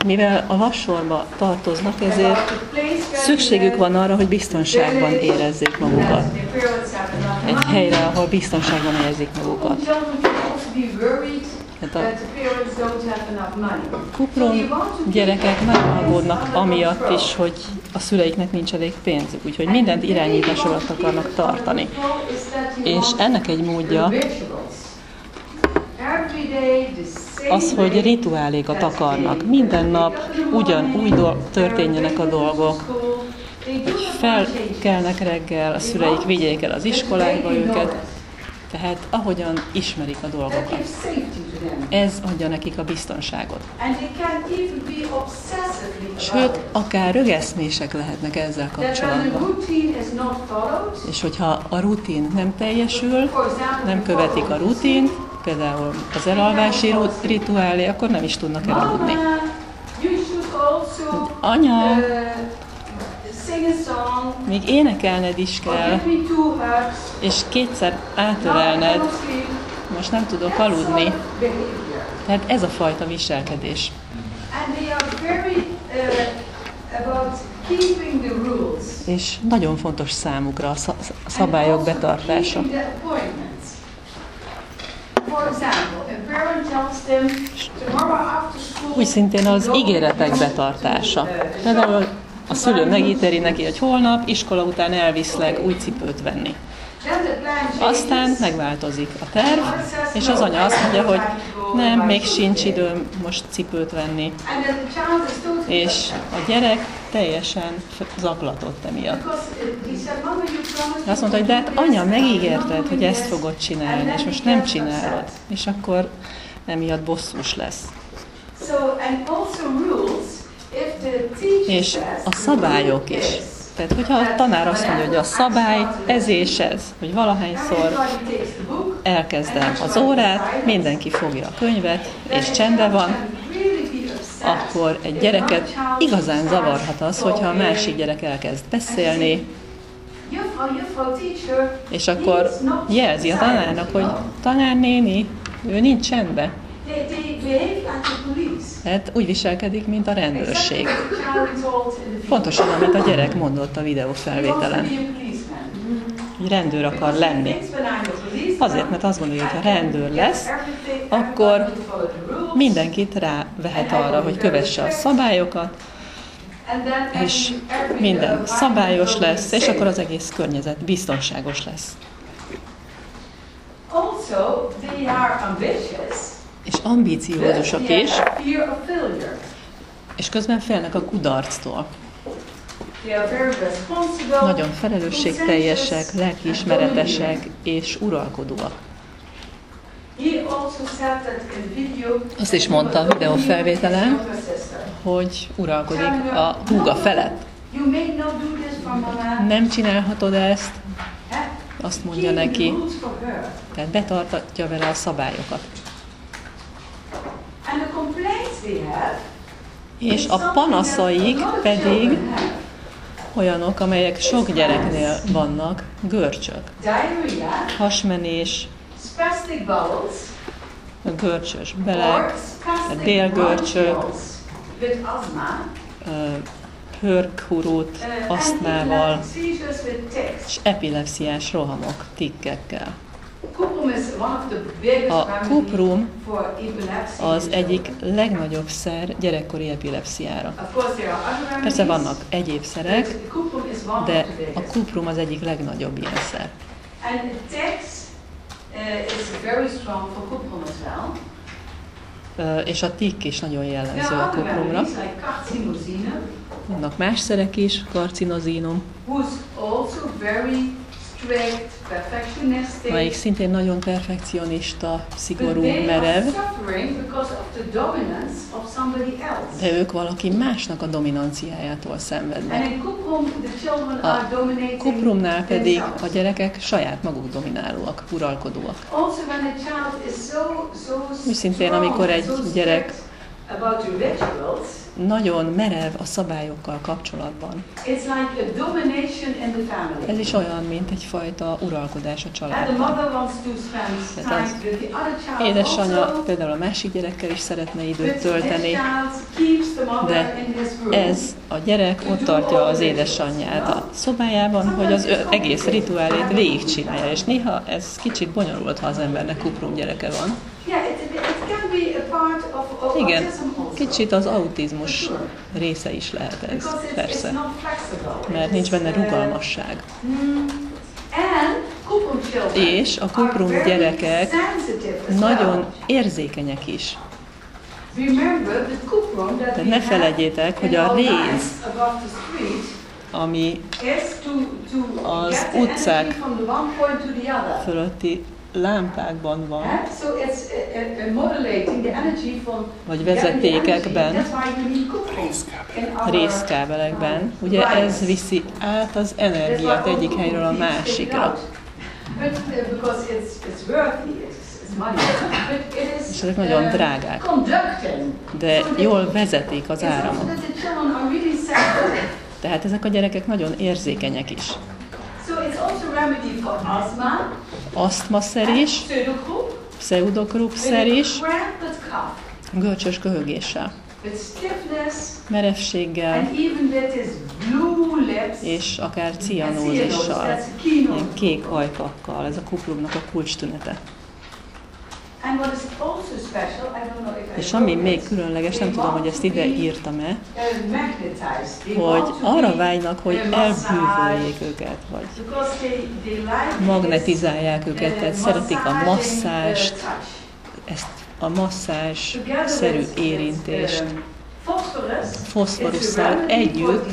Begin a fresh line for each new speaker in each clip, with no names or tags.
mivel a vassorba tartoznak, ezért szükségük van arra, hogy biztonságban érezzék magukat. Egy helyre, ahol biztonságban érzik magukat. A kuprum gyerekek nagyon aggódnak amiatt is, hogy a szüleiknek nincs elég pénzük, úgyhogy mindent irányítás alatt akarnak tartani. És ennek egy módja az, hogy rituálékat akarnak. Minden nap ugyanúgy történjenek a dolgok, hogy felkelnek reggel, a szüleik vigyék el az iskolákba őket, tehát ahogyan ismerik a dolgokat. Ez adja nekik a biztonságot. Sőt, akár rögeszmések lehetnek ezzel kapcsolatban. És hogyha a rutin nem teljesül, nem követik a rutint, például az elalvási rituálé, akkor nem is tudnak elaludni. Anya, még énekelned is kell, és kétszer átölelned, most nem tudok aludni. Tehát ez a fajta viselkedés. És nagyon fontos számukra a szabályok betartása. Úgy szintén az ígéretek betartása. Például a szülő megítéli neki, hogy holnap iskola után elviszlek új cipőt venni. Aztán megváltozik a terv, és az anya azt mondja, hogy nem, még sincs időm most cipőt venni. És a gyerek teljesen zaklatott emiatt. Azt mondta, hogy de hát anya, megígérted, hogy ezt fogod csinálni, és most nem csinálod. És akkor emiatt bosszús lesz. És a szabályok is. Tehát, hogyha a tanár azt mondja, hogy a szabály ez és ez, hogy valahányszor elkezdem az órát, mindenki fogja a könyvet, és csendben van, akkor egy gyereket igazán zavarhat az, hogyha a másik gyerek elkezd beszélni, és akkor jelzi a tanárnak, hogy tanárnéni, ő nincs csendben. Hát úgy viselkedik, mint a rendőrség. Pontosan, amit a gyerek mondott a videófelvételen. Hogy rendőr akar lenni. Azért, mert azt gondolja, hogy ha rendőr lesz, akkor mindenkit rávehet arra, hogy kövesse a szabályokat, és minden szabályos lesz, és akkor az egész környezet biztonságos lesz. És ambíciózusak is, és közben félnek a kudarctól. Nagyon felelősségteljesek, lelkiismeretesek és uralkodóak. Azt is mondta a videófelvételen, hogy uralkodik a húga felett. Nem csinálhatod ezt, azt mondja neki, tehát betartatja vele a szabályokat. És a panaszaik pedig olyanok, amelyek sok gyereknél vannak, görcsök, hasmenés, görcsös beleg, délgörcsök, hörghurut, asztmával, és epilepsziás rohamok, tikkekkel. A kuprum az egyik legnagyobb szer gyerekkori epilepsziára. Persze vannak egyéb szerek, de a kuprum az egyik legnagyobb ilyen szer. És a tikk is nagyon jellemző a kuprumra. Vannak más szerek is, karcinozínum, amelyik szintén nagyon perfekcionista, szigorú, merev, de ők valaki másnak a dominanciájától szenvednek. A kuprumnál pedig a gyerekek saját maguk dominálóak, uralkodóak. Úgy szintén, amikor egy gyerek
about the rituals.
Nagyon merev a szabályokkal kapcsolatban.
It's like a domination in the family.
Ez is olyan, mint egyfajta uralkodás a
The
családban.
mother wants to spend time with the other child.
Édesanyja
Also,
például a másik gyerekkel is szeretne időt
but this
tölteni,
child keeps the mother
de
in his room.
ez a gyerek ott tartja az édesanyját a szobájában, hogy az egész rituálét végigcsinálja, és néha ez kicsit bonyolult, ha az embernek kuprum gyereke van.
Yeah, it can be a part of
Igen,
autism also.
kicsit az autizmus része is lehet ez,
Because it's
persze,
not flexible.
mert nincs benne rugalmasság.
And kuprum children
És a kuprum
are very
gyerekek
sensitive as
nagyon
well.
érzékenyek is.
Remember the kuprum that
De
we
ne
have
felejtjétek, hogy
in
a
our
réz,
lives above the street
ami
is to
az
get the
utcák
energy from the one point to the other.
fölötti lámpákban van,
So it's modulating the energy from
vagy vezetékekben,
That's why we need kuprum in our
részkábelekben. Ugye ez viszi át az energiát egyik helyről a másikra.
But because it's worthy, it's money. But it is
És ezek nagyon drágák,
conducting.
de jól vezetik az
It's also
áramot.
that the children are really sensitive.
Tehát ezek a gyerekek nagyon érzékenyek is.
So it's also remedy for asthma,
Asztmaszer is,
pseudocroup,
pseudokrupszer is,
cramped cough,
görcsös köhögéssel,
with stiffness,
merevséggel,
and even with his blue lips.
és akár
And
cianózissal,
that's a keynote.
ilyen kék ajkakkal, ez a kuprumnak a kulcstünete.
And what is also special, I don't know if I
És ami
wrote
még
this,
különleges, nem tudom, hogy ezt ide írtam-e,
magnetized. They
hogy
want to
arra
be,
vágynak, hogy elbűvöljék őket, vagy
because they like
magnetizálják őket, tehát szeretik a masszást,
touch.
ezt a masszázs-szerű érintést. Foszforusszal együtt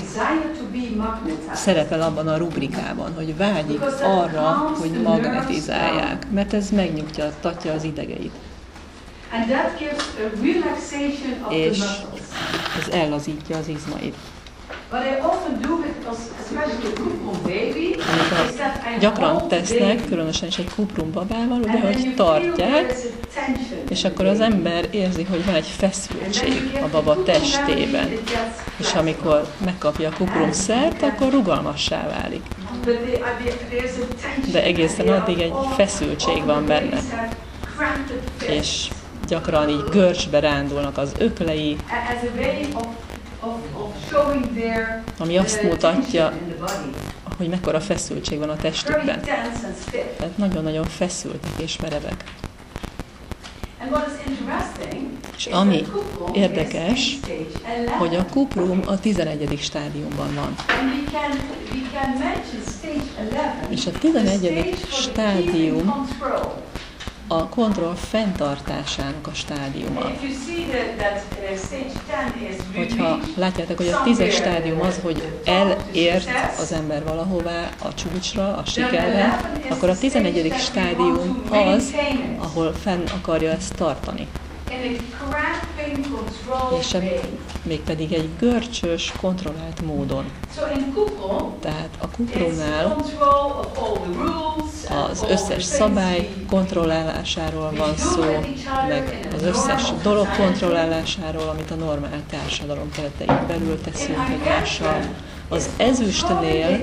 szerepel abban a rubrikában, hogy vágyik arra, hogy magnetizálják, mert ez megnyugtatja az idegeit. És ez ellazítja az izmait. Amit gyakran tesznek, különösen is egy kuprum babával, ugye, hogy tartják, és akkor az ember érzi, hogy van egy feszültség a baba testében. És amikor megkapja a kuprumszert, akkor rugalmassá válik. De egészen addig egy feszültség van benne. És gyakran így görcsbe rándulnak az öklei, ami azt mutatja, hogy mekkora feszültség van a testükben. Tehát nagyon-nagyon feszültek és merevek. És ami érdekes, hogy a kuprum a 11. stádiumban van. És a 11. stádium a kontroll fenntartásának a stádiuma. Hogyha látjátok, hogy a 10-es stádium az, hogy elért az ember valahová, a csúcsra, a sikerre, akkor a 11. stádium az, ahol fenn akarja ezt tartani. És mégpedig egy görcsös, kontrollált módon. Tehát a kuprumnál az összes szabály kontrollálásáról van szó, meg az összes dolog kontrollálásáról, amit a normál társadalom keretein belül teszünk egymással. Az ezüstnél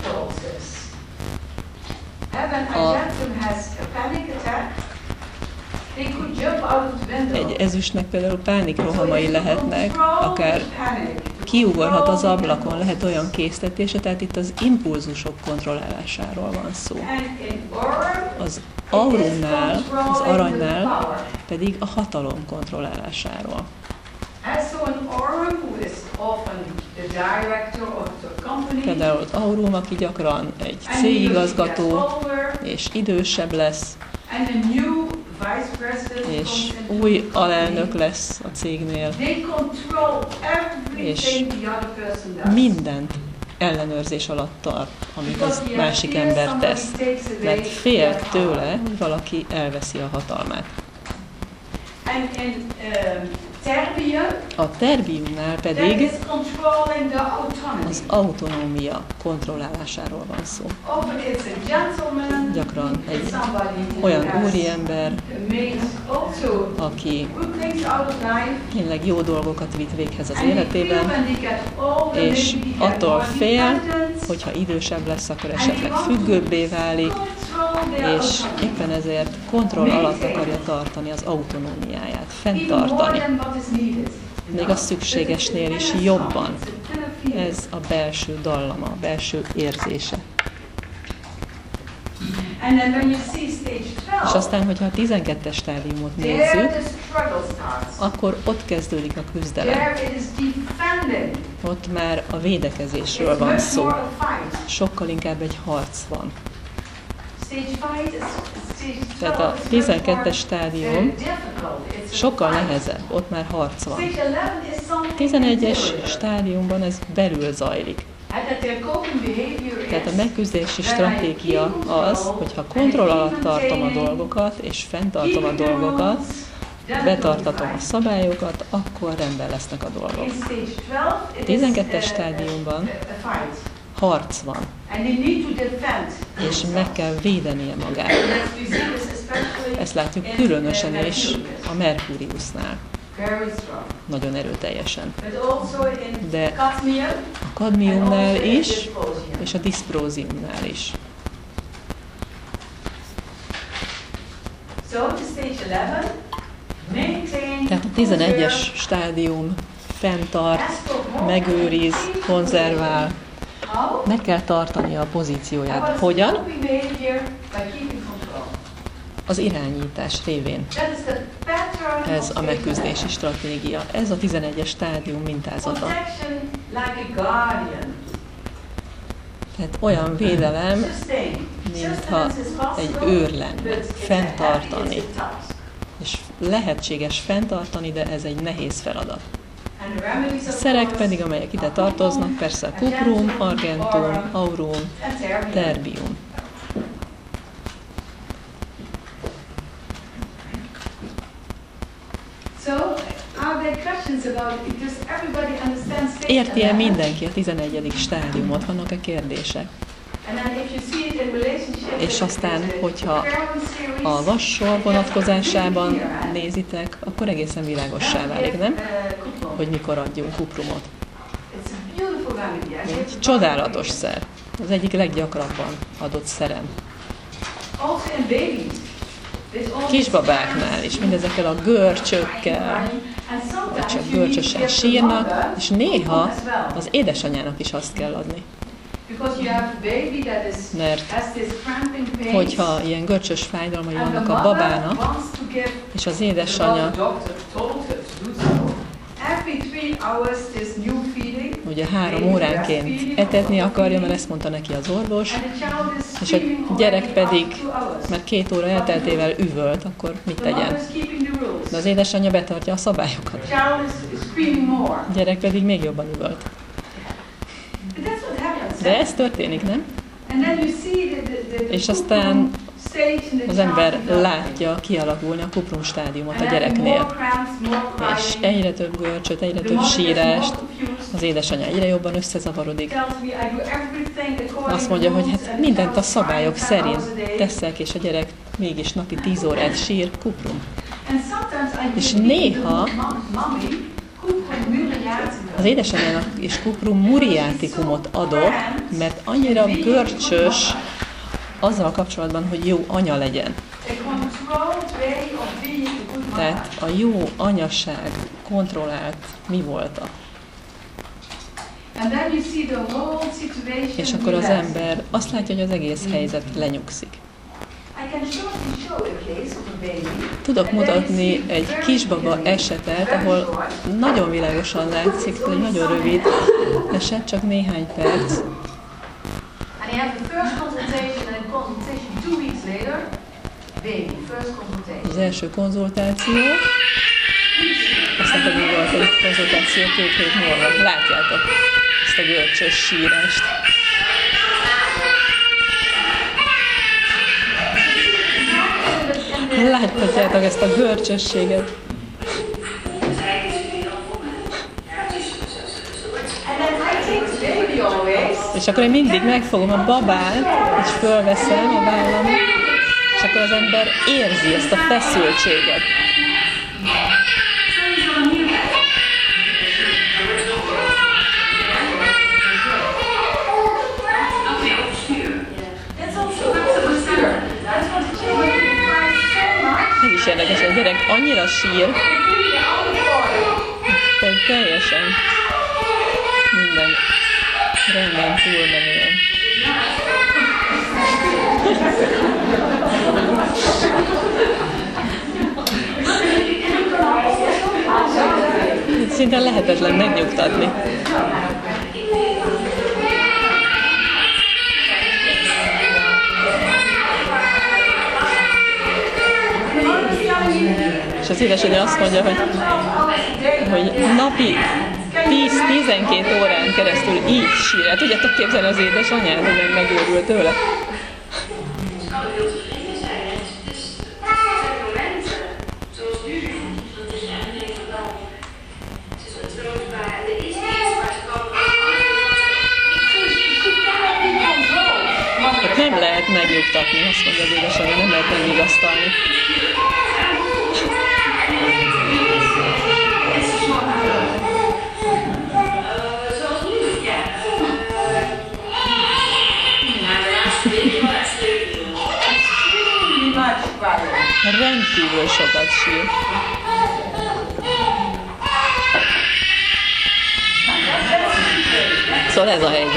egy ezüstnek például pánikrohamai lehetnek, akár kiugorhat az ablakon, lehet olyan késztetése, tehát itt az impulzusok kontrollálásáról van szó. Az aurumnál, az aranynál pedig a hatalom kontrollálásáról. Például az aurum, aki gyakran egy cégigazgató, és idősebb lesz, és új alelnök lesz a cégnél, és mindent ellenőrzés alatt tart, amit az másik ember tesz, mert fél tőle, hogy valaki elveszi a hatalmát. A terbiumnál pedig az autonómia kontrollálásáról van szó. gyakran egy olyan úriember, aki tényleg jó dolgokat vitt véghez az életében, és attól fél, hogyha idősebb lesz, akkor esetleg függőbbé válik, és éppen ezért kontroll alatt akarja tartani az autonómiáját, fenntartani. Még a szükségesnél is jobban. Ez a belső dallama, a belső érzése. És aztán, hogyha a 12-es stádiumot nézzük, akkor ott kezdődik a küzdelem. Ott már a védekezésről van szó. Sokkal inkább egy harc van. Tehát a 12-es stádium sokkal nehezebb, ott már harc van. A 11-es stádiumban ez belül zajlik. Tehát a megküzdési stratégia az, hogyha kontroll alatt tartom a dolgokat, és fenntartom a dolgokat, betartatom a szabályokat, akkor rendben lesznek a dolgok. A 12-es stádiumban harc van, és meg kell védenie magát. Ezt látjuk különösen is a Merkuriusnál. Nagyon erőteljesen. De a kadmiumnál is, és a diszpróziumnál is. Tehát a 11-es stádium fenntart, megőriz, konzervál, meg kell tartania a pozícióját. Hogyan? Az irányítás révén. Ez a megküzdési stratégia. Ez a 11-es stádium mintázata. Tehát olyan védelem, mintha egy őr lenne, fenntartani. És lehetséges fenntartani, de ez egy nehéz feladat. A szerek pedig, amelyek ide tartoznak, persze kuprum, argentum, aurum, terbium. Érti-e mindenki a 11. stádiumot? Vannak-e kérdések? És aztán, hogyha a vassor vonatkozásában nézitek, akkor egészen világossá válik, nem? Hogy mikor adjunk kuprumot. Egy csodálatos szer. Az egyik leggyakrabban adott szerem. Kisbabáknál is, mindezekkel a görcsökkel, vagy csak görcsösen sírnak, és néha az édesanyának is azt kell adni. Mert hogyha ilyen görcsös fájdalmai vannak a babának, és az édesanyja ugye 3 óránként etetni akarja, mert ezt mondta neki az orvos, és a gyerek pedig, mert 2 óra elteltével üvölt, akkor mit tegyen? De az édesanyja betartja a szabályokat. A gyerek pedig még jobban üvölt. De ez történik, nem? És aztán az ember látja kialakulni a kuprum stádiumot a gyereknél. És egyre több görcsöt, egyre több sírást, az édesanyja egyre jobban összezavarodik. Azt mondja, hogy hát mindent a szabályok szerint teszek, és a gyerek mégis napi 10 órát sír, kuprum. És néha az édesanyjának is kuprum muriatikumot adok, mert annyira görcsös azzal kapcsolatban, hogy jó anya legyen. Tehát a jó anyaság kontrollált mi voltak. És akkor az ember azt látja, hogy az egész helyzet lenyugszik. Tudok mutatni egy kisbaba esetet, ahol nagyon világosan látszik, hogy nagyon rövid eset, csak néhány perc. Az első konzultáció, aztán pedig volt egy konzultáció 2 hét múlva. Látjátok ezt a görcsös sírást. Láthatjátok ezt a görcsösséget.
And then I take the baby always.
És akkor én mindig megfogom a babát, és fölveszem a vállamra, és akkor az ember érzi ezt a feszültséget. Ez is érdekes, hogy a gyerek annyira sír, hogy teljesen minden rendben túlmenően. Szinte lehetetlen megnyugtatni. És az édesanyja azt mondja, hogy napi 10-12 órán keresztül így sír. Hát tudjátok képzelni az édesanyját, hogy nem megőrül tőle? Hát nem lehet megnyugtatni, azt mondja az édesanyja, nem lehet megvigasztalni. Rendkívül sokat sír. Szóval ez a helyzet.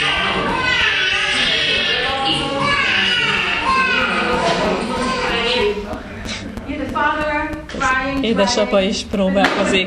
Édesapa is próbálkozik,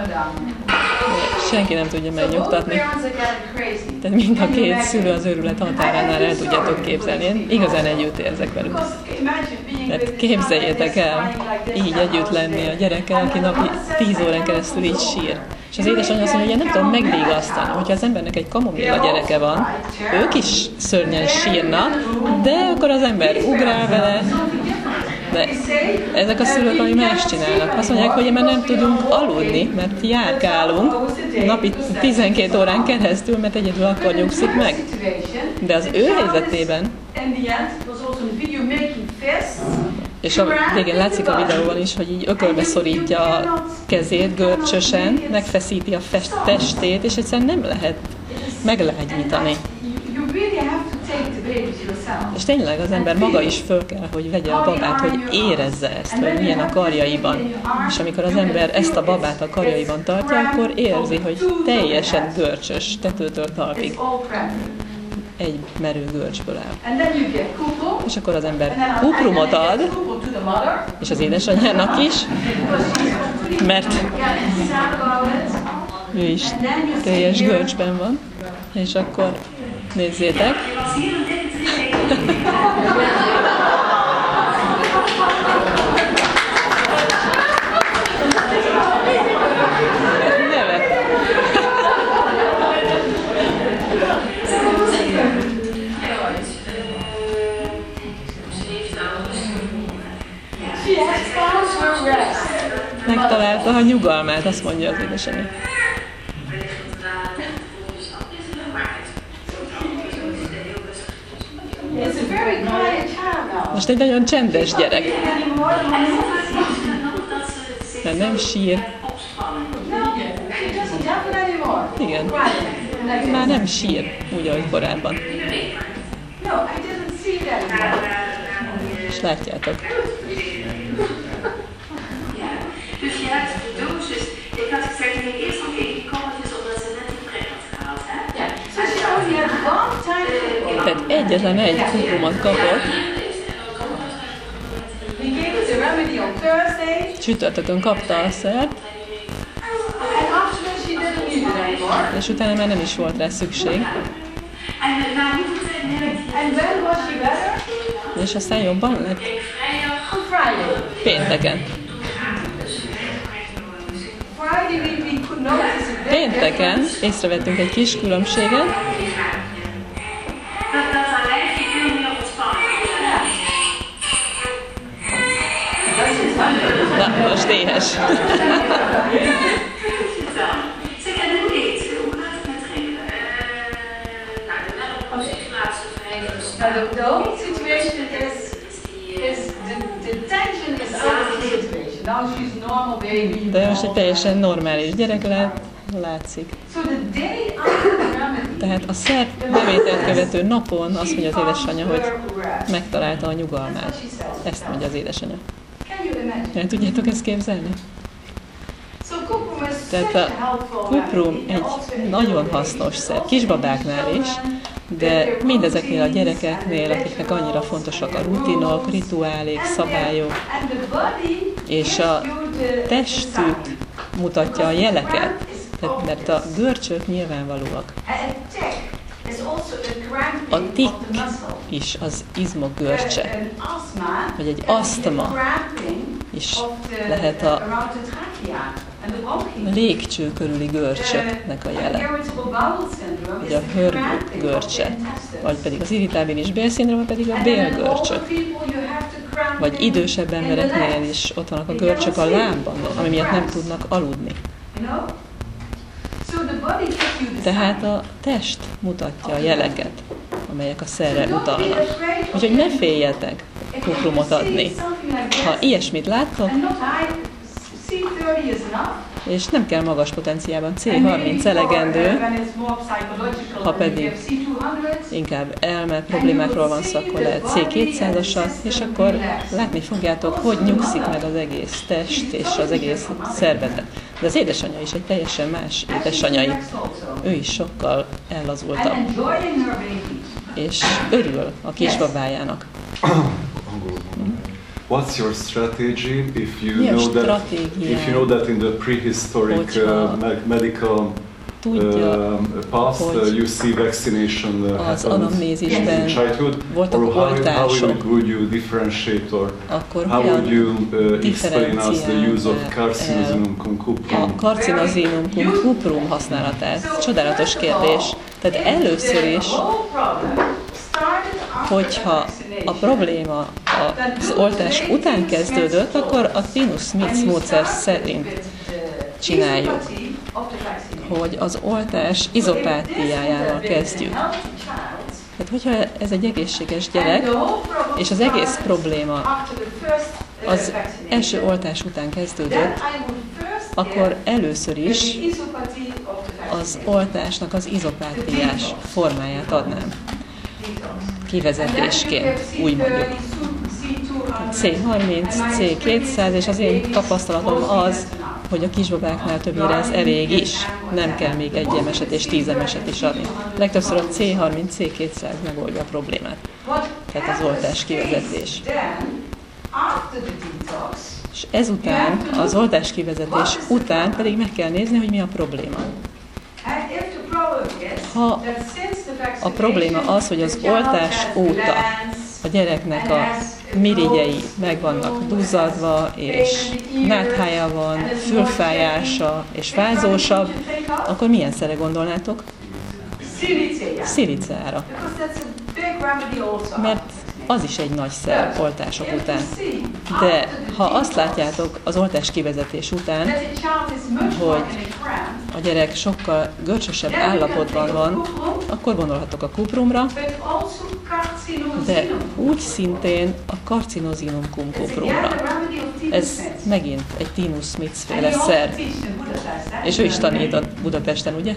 senki nem tudja megnyugtatni. Tehát mind a két szülő az őrület határánál, el tudjátok képzelni. Én igazán együtt érzek velük. Tehát képzeljétek el, így együtt lenni a gyerekkel, aki napi 10 órán keresztül így sír. És az édesanyja azt mondja, hogy én nem tudom megvigasztani, hogyha az embernek egy kamomilla gyereke van, ők is szörnyen sírnak, de akkor az ember ugrál vele, de ezek a szülők, ami más csinálnak. Azt mondják, hogy én már nem tudunk aludni, mert járkálunk napi 12 órán keresztül, mert egyedül akkor nyugszik meg. De az ő helyzetében, és a végén látszik a videóban is, hogy így ökölbe szorítja a kezét görcsösen, megfeszíti a testét, és egyszerűen nem lehet meglágyítani. És tényleg az ember maga is föl kell, hogy vegye a babát, hogy érezze ezt, hogy milyen a karjaiban. És amikor az ember ezt a babát a karjaiban tartja, akkor érzi, hogy teljesen görcsös, tetőtől talpig. Egy merő görcsből áll. És akkor az ember kuprumot ad, és az édesanyjának is, mert ő is teljes görcsben van. És akkor nézzétek. Megtalálta a nyugalmát, azt mondja az édesanyja. Most egy nagyon csendes gyerek. De nem sír. Igen. Már nem sír, úgy, ahogy korábban. És látjátok. Tehát egyetlen egy kuprumot kapott. Csütörtökön kapta a szert, és utána már nem is volt rá szükség. És aztán jobban lett. Pénteken. Pénteken észrevettünk egy kis különbséget. Na, most éhes.
the whole situation is the tension is out of the situation. Now she's normal baby.
De most egy teljesen normális gyerek látszik.
So the day after the remedy,
Tehát a szer bevételt követő napon azt mondja az édesanyja, hogy megtalálta a nyugalmát. Ezt mondja az édesanyja.
can you imagine?
El tudjátok ezt képzelni?
So cuprum is
Tehát
such
a
a helpful
kuprum
remedy,
egy
also in
nagyon hasznos szer, kisbabáknál is, de mindezeknél a gyerekeknél, akiknek annyira fontosak a rutinok, rituálék, szabályok,
and the body
és a testük mutatja a jeleket, tehát, mert a görcsök nyilvánvalóak. A tikk is az izmok görcse, vagy egy asztma is lehet a légcső körüli görcsöknek a jele, vagy a hörgő görcse, vagy pedig az irritábilis bélszindróma, pedig a bélgörcsök. Vagy idősebb embereknél is ott vannak a görcsök a lábban, ami miatt nem tudnak aludni. Tehát a test mutatja a jeleket, amelyek a szerre utalnak. Úgyhogy ne féljetek kuprumot adni. Ha ilyesmit láttok, és nem kell magas potenciában, C30 elegendő, ha pedig inkább elme problémákról van szó, akkor lehet C200-asat, és akkor látni fogjátok, hogy nyugszik meg az egész test és az egész szervezet. De az édesanyja is egy teljesen más édesanyai. Ő is sokkal ellazultabb, és örül a kisbabájának.
What's your strategy if you know that in the prehistoric medical past you see vaccination happens in childhood, or how would you differentiate, or how would you explain us the use of carcinosinum cum cuprum?
A carcinosinum cum cuprum használatát. Csodálatos kérdés. Tehát először is, hogyha a probléma az oltás után kezdődött, akkor a Tinus-Smith módszer szerint csináljuk, hogy az oltás izopátiájával kezdjük. Tehát, hogyha ez egy egészséges gyerek, és az egész probléma az első oltás után kezdődött, akkor először is az oltásnak az izopátiás formáját adnám. Kivezetésként, úgy mondjuk. C30, C200, és az én tapasztalatom az, hogy a kisbabáknál többnyire ez elég is. Nem kell még 1 emeset és 10 emeset is adni. Legtöbbször a C30, C200 megoldja a problémát. Tehát az oltás kivezetés. És ezután, az oltás kivezetés után pedig meg kell nézni, hogy mi a probléma. Ha a probléma az, hogy az oltás óta a gyereknek a mirigyei meg vannak duzzadva, és náthája van, fülfájása és fázósabb, akkor milyen szerre gondolnátok? Sziricára. Mert az is egy nagy szer oltások után. De ha azt látjátok az oltás kivezetés után, hogy a gyerek sokkal görcsösebb állapotban van, akkor gondolhatok a kuprumra, de úgy szintén a carcinosinum cum cuprumra. Ez megint egy Tinus-Smith féle szer. És ő is tanít a Budapesten, ugye?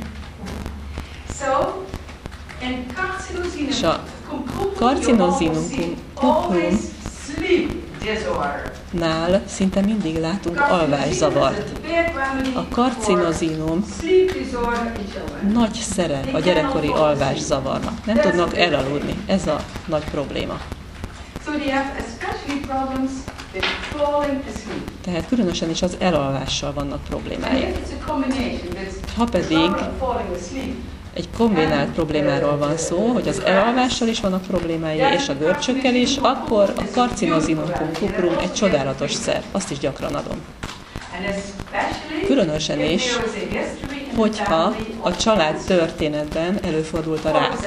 És a carcinosinum cum cuprum nál szinte mindig látunk alvászavart. A carcinosinum nagy szere a gyerekkori alvászavarnak. Nem tudnak elaludni. Ez a nagy probléma. Tehát különösen is az elalvással vannak problémáik. Ha pedig egy kombinált problémáról van szó, hogy az elalvással is vannak problémái, és a görcsökkel is, akkor a carcinosinum cum cuprum egy csodálatos szer. Azt is gyakran adom. Különösen is, hogyha a család történetben előfordult a rák.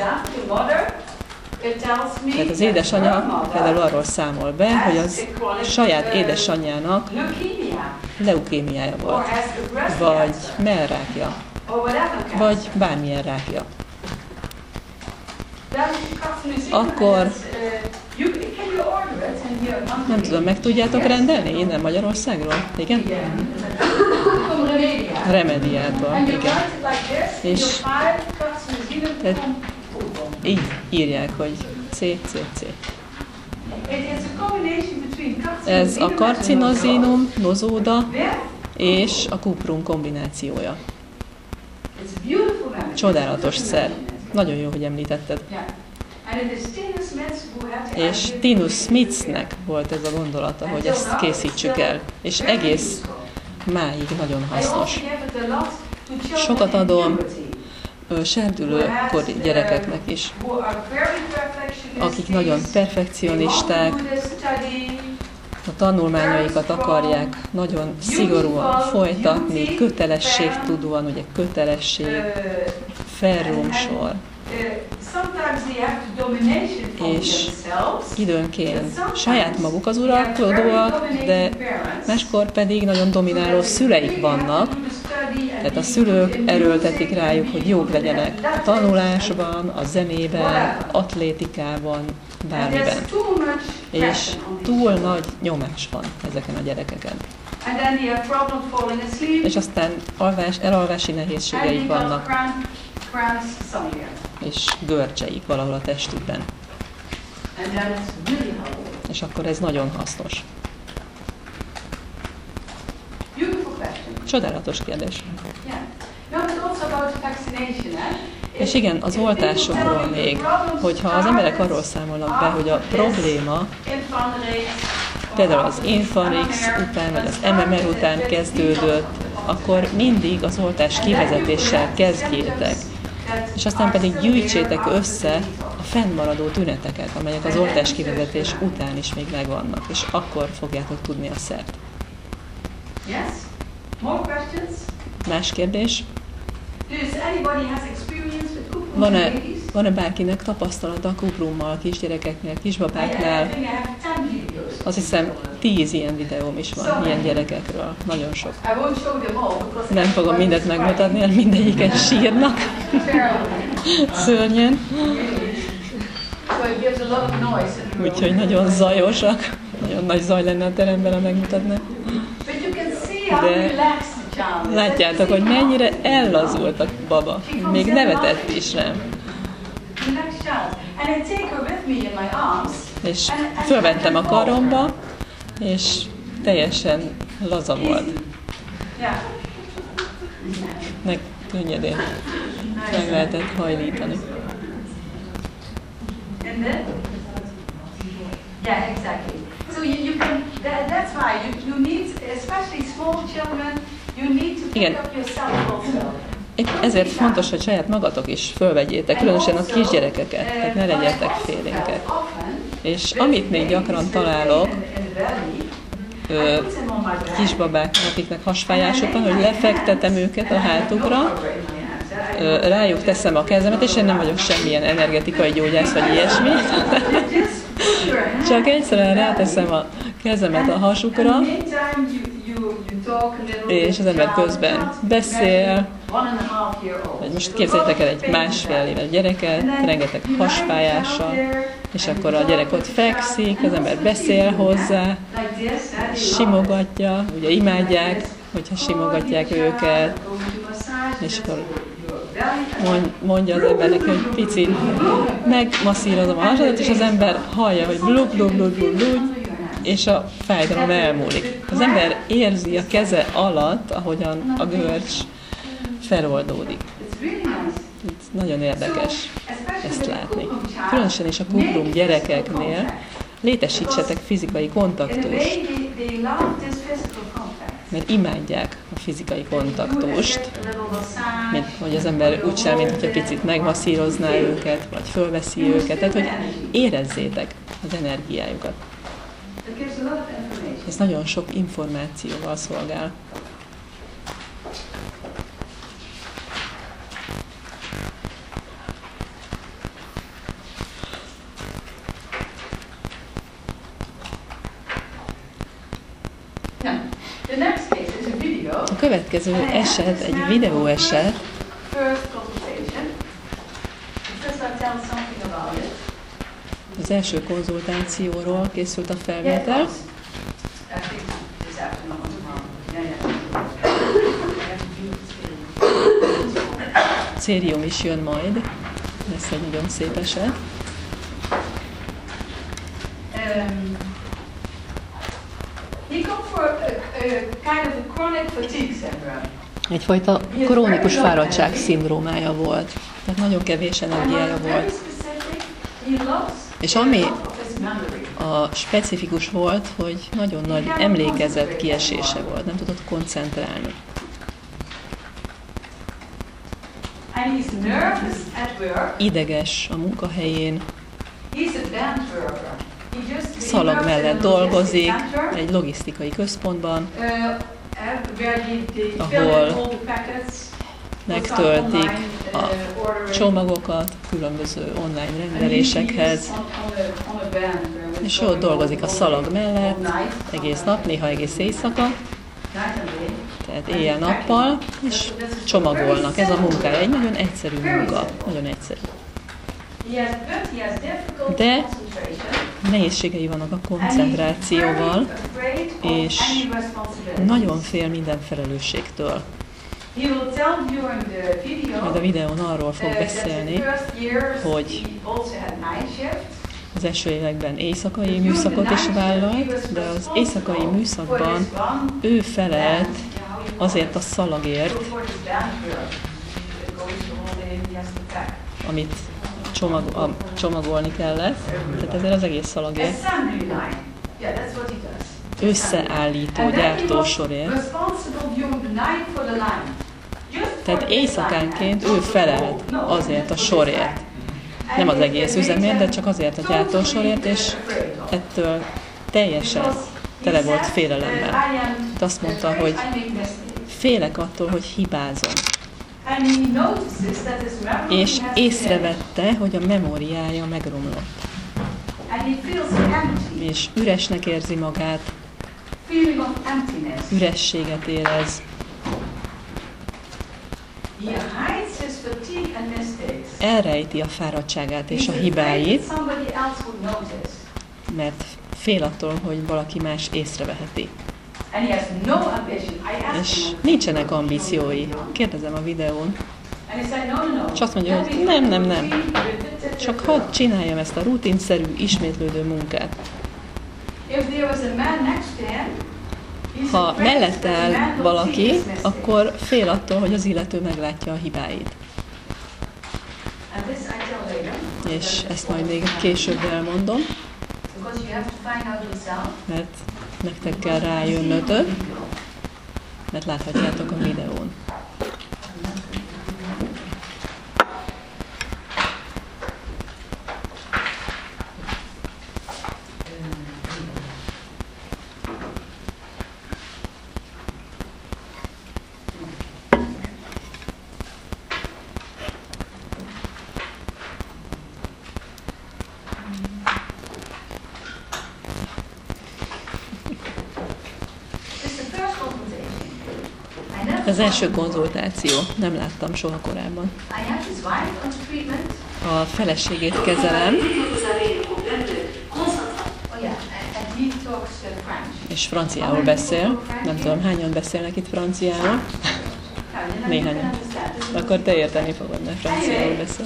Tehát az édesanyja például arról számol be, hogy az saját édesanyjának leukémiája volt, vagy mellrákja, vagy bármilyen rákja. akkor nem tudom, meg tudjátok rendelni innen Magyarországról? Igen? Remediától, igen. És így írják, hogy CCC. Ez a karcinozinum, nozóda és a kuprum kombinációja. Csodálatos szer. Nagyon jó, hogy említetted. És Tinus Smithnek volt ez a gondolata, hogy ezt készítsük el. És egész máig nagyon hasznos. Sokat adom serdülőkori gyerekeknek is, akik nagyon perfekcionisták, a tanulmányaikat akarják nagyon szigorúan folytatni, kötelességtudóan, ugye kötelesség, ferrumsor, és időnként saját maguk az uralkodóak, de máskor pedig nagyon domináló szüleik vannak, tehát a szülők erőltetik rájuk, hogy jók legyenek a tanulásban, a zenében, atlétikában, bármiben. És túl nagy nyomás van ezeken a gyerekeken. És aztán elalvási nehézségeik vannak, és görcseik valahol a testükben. És akkor ez nagyon hasznos. Csodálatos kérdés. És igen, az oltásokról még, hogyha az emberek arról számolnak be, hogy a probléma például az Infanrix után, vagy az MMR után kezdődött, akkor mindig az oltás kivezetéssel kezdjétek. És aztán pedig gyűjtsétek össze a fennmaradó tüneteket, amelyek az oltás kivezetés után is még megvannak, és akkor fogjátok tudni a szert. Más kérdés? Van-e bárkinek tapasztalata a kuprummal, a kisgyerekeknél, kisbabáknál? Azt hiszem 10 ilyen videóm is van, ilyen gyerekekről. Nagyon sok. Nem fogom mindet megmutatni, mert mindegyiken sírnak. Szörnyen. Úgyhogy nagyon zajosak. Nagyon nagy zaj lenne a teremben, ha megmutatnak. De látjátok, hogy mennyire ellazult a baba. Még nevetett is rám. És fölvettem a karomba, és teljesen laza volt. Meg könnyedén meg lehetett hajlítani.
Yeah, exactly. So you can, that's why you need, especially small children, you need to pick up yourself also.
Ezért fontos, hogy saját magatok is fölvegyétek, különösen a kisgyerekeket, tehát ne legyetek félénkek. És amit még gyakran találok, kisbabák, akiknek hasfájások van, hogy lefektetem őket a hátukra, rájuk teszem a kezemet, és én nem vagyok semmilyen energetikai gyógyász vagy ilyesmi. Csak egyszerűen ráteszem a kezemet a hasukra, és az ember közben beszél, vagy most képzeljétek el egy másfél éves gyereket, rengeteg hasfájással, és akkor a gyerek ott fekszik, az ember beszél hozzá, simogatja, ugye imádják, hogyha simogatják őket, és akkor mondja az embernek, hogy picit megmasszírozom a hasadat, és az ember hallja, hogy blub, blub, blub, blub, blub, és a fájdalom elmúlik. Az ember érzi a keze alatt, ahogyan a görcs feloldódik. Ez nagyon érdekes ezt látni. Különösen is a kuprum gyerekeknél létesítsetek fizikai kontaktust, mert imádják a fizikai kontaktust, mint hogy az ember úgy sem, mint hogyha picit megmasszírozná őket, vagy fölveszi őket, tehát hogy érezzétek az energiájukat. Ez nagyon sok információval szolgál. A következő eset egy videó eset. Az első konzultációról készült a felvétel. Cérium is jön majd, lesz egy nagyon szép eset. Egyfajta krónikus fáradtság szindrómája volt, tehát nagyon kevés energiája volt. És ami a specifikus volt, hogy nagyon nagy emlékezet kiesése volt, nem tudott koncentrálni. Ideges a munkahelyén, szalag mellett dolgozik, egy logisztikai központban, ahol megtöltik a csomagokat különböző online rendelésekhez, és ott dolgozik a szalag mellett egész nap, néha egész éjszaka, tehát éjjel-nappal, és csomagolnak. Ez a munkája egy nagyon egyszerű munka, nagyon egyszerű. De nehézségei vannak a koncentrációval, és nagyon fél minden felelősségtől. Majd a videón arról fog beszélni, hogy az első években éjszakai műszakot is vállalt, de az éjszakai műszakban ő felelt azért a szalagért, amit csomagolni kellett, tehát ezért az egész szalagért. Összeállító gyártósorért. Tehát éjszakánként ő felelt azért a sorért. Nem az egész üzemért, de csak azért a gyártósorért, és ettől teljesen tele volt félelemmel. Azt mondta, hogy félek attól, hogy hibázom. És észrevette, hogy a memóriája megromlott. És üresnek érzi magát, ürességet érez. Elrejti a fáradtságát és a hibáit, mert fél attól, hogy valaki más észreveheti. És nincsenek ambíciói. Kérdezem a videón. És azt mondja, hogy nem. Csak hadd csináljam ezt a rutinszerű, ismétlődő munkát. Ha mellette áll valaki, akkor fél attól, hogy az illető meglátja a hibáit. És ezt majd még később elmondom, mert nektek kell rájönnötök, mert láthatjátok a videón. Az első konzultáció. Nem láttam soha korábban. A feleségét kezelem. És franciául beszél. Nem tudom, hányan beszélnek itt franciául. Néhányan. Akkor te érteni fogod, mert franciául beszél.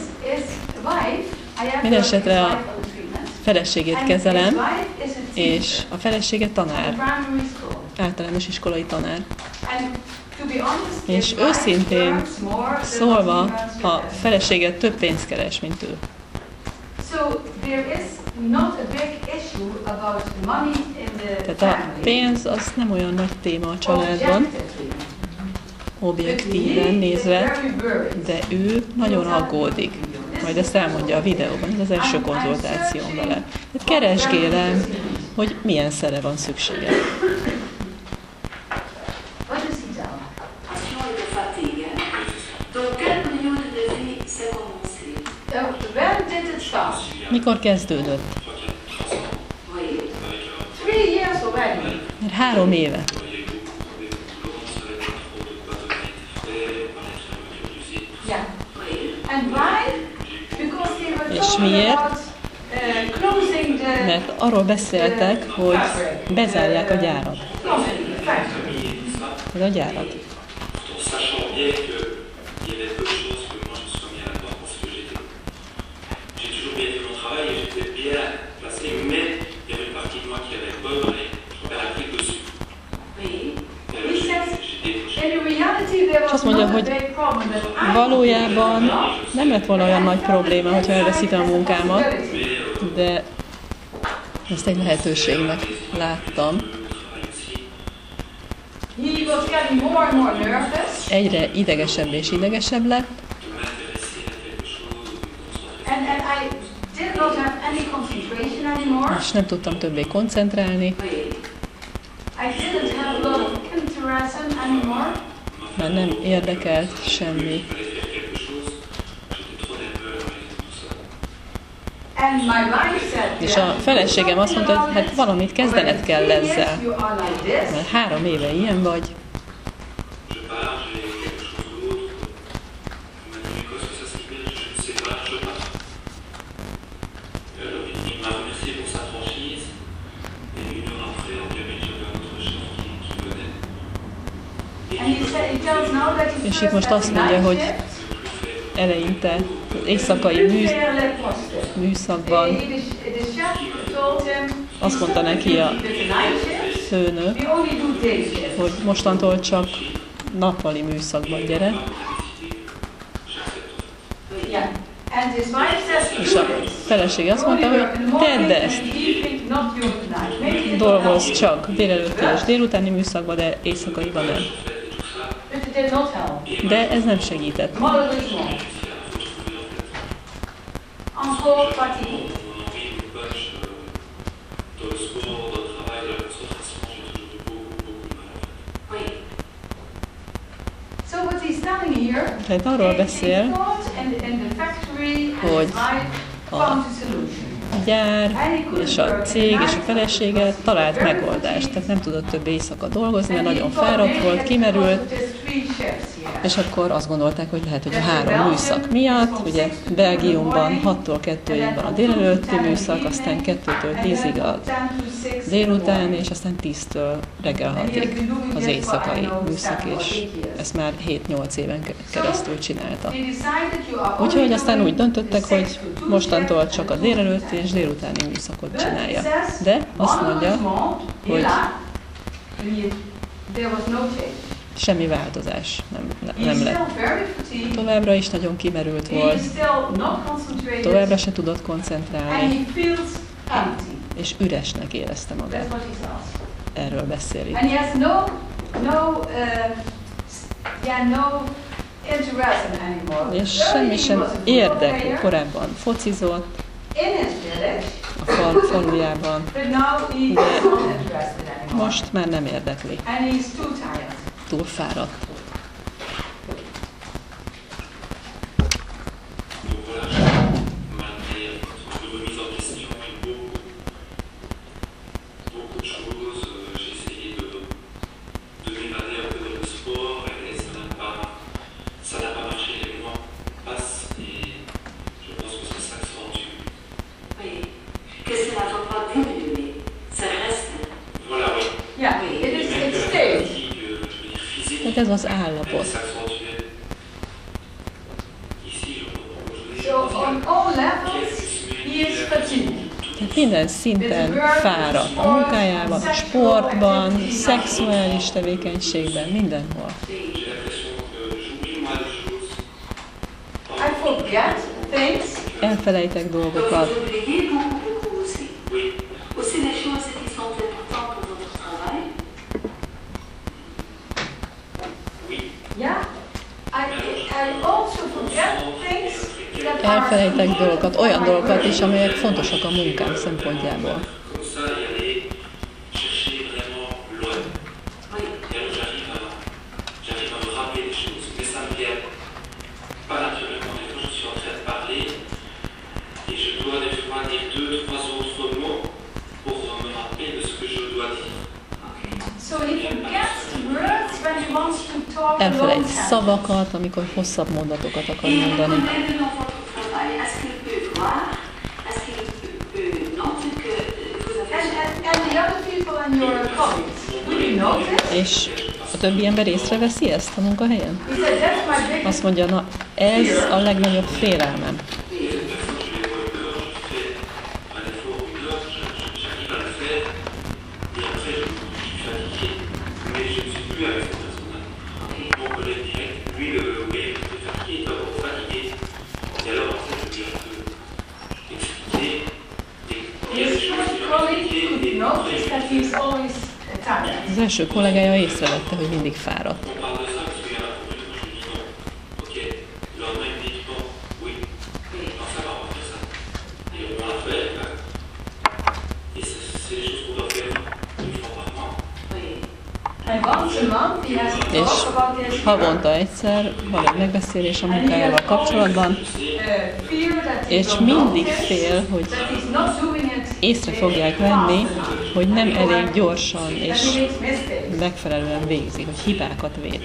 Mindenesetre a feleségét kezelem, és a felesége tanár. Általános iskolai tanár. És őszintén szólva, a felesége több pénzt keres, mint ő. Tehát a pénz az nem olyan nagy téma a családban, objektíven nézve, de ő nagyon aggódik. Majd ezt elmondja a videóban, ez az első konzultációm vele. Tehát keresgélem, hogy milyen szere van szüksége. Mikor kezdődött? Mert 3 éve. És miért? Mert arról beszéltek, hogy bezárják a gyárat. A gyárat. És azt mondja, hogy valójában nem lett volna olyan nagy probléma, hogyha elveszítem a munkámat, de ezt egy lehetőségnek láttam. Egyre idegesebb és idegesebb lett. És nem tudtam többé koncentrálni. Már nem érdekelt semmi. És a feleségem azt mondta, hogy hát valamit kezdened kell ezzel. Mert 3 éve ilyen vagy. És itt most azt mondja, hogy eleinte az éjszakai műszakban azt mondta neki a főnök, hogy mostantól csak nappali műszakban gyere. És a feleség azt mondta, hogy tedd ezt, dolgozz csak délelőtti és délutáni műszakban, de éjszakaiban nem. De ez nem segített. Tehát arról beszél, hogy a gyár és a cég és a felesége talált megoldást. Tehát nem tudott több éjszaka dolgozni, mert nagyon fáradt volt, kimerült, és akkor azt gondolták, hogy lehet, hogy a 3 műszak miatt, ugye Belgiumban 6-tól 2-ig van a délelőtti műszak, aztán 2-től 10-ig a délután, és aztán 10-től reggel 6-ig az éjszakai műszak, és ezt már 7-8 éven keresztül csinálta. Úgyhogy aztán úgy döntöttek, hogy mostantól csak a délelőtti és délutáni műszakot csinálja. De azt mondja, hogy semmi változás nem lett. Továbbra is nagyon kimerült volt, továbbra se tudott koncentrálni, és üresnek érezte magát. Erről beszél itt. És semmi sem érdekli. Korábban focizott a falujában, de most már nem érdekli. Túl fáradt. Ez az állapot. Tehát minden szinten fáradt. A munkájában, a sportban, szexuális tevékenységben, mindenhol. Elfelejtek dolgokat. Elfelejtek dolgokat, olyan dolgokat is, amelyek fontosak a munkám szempontjából. Elfelejt szavakat, amikor hosszabb mondatokat akar mondani. És a többi ember észreveszi ezt a munkahelyen? Azt mondja, na ez a legnagyobb félelmem. Az első kollégája észrevette, hogy mindig fáradt. És havonta egyszer van egy megbeszélés a munkájával kapcsolatban, és mindig fél, hogy észre fogják venni, hogy nem elég gyorsan és megfelelően végzi, hogy hibákat véd.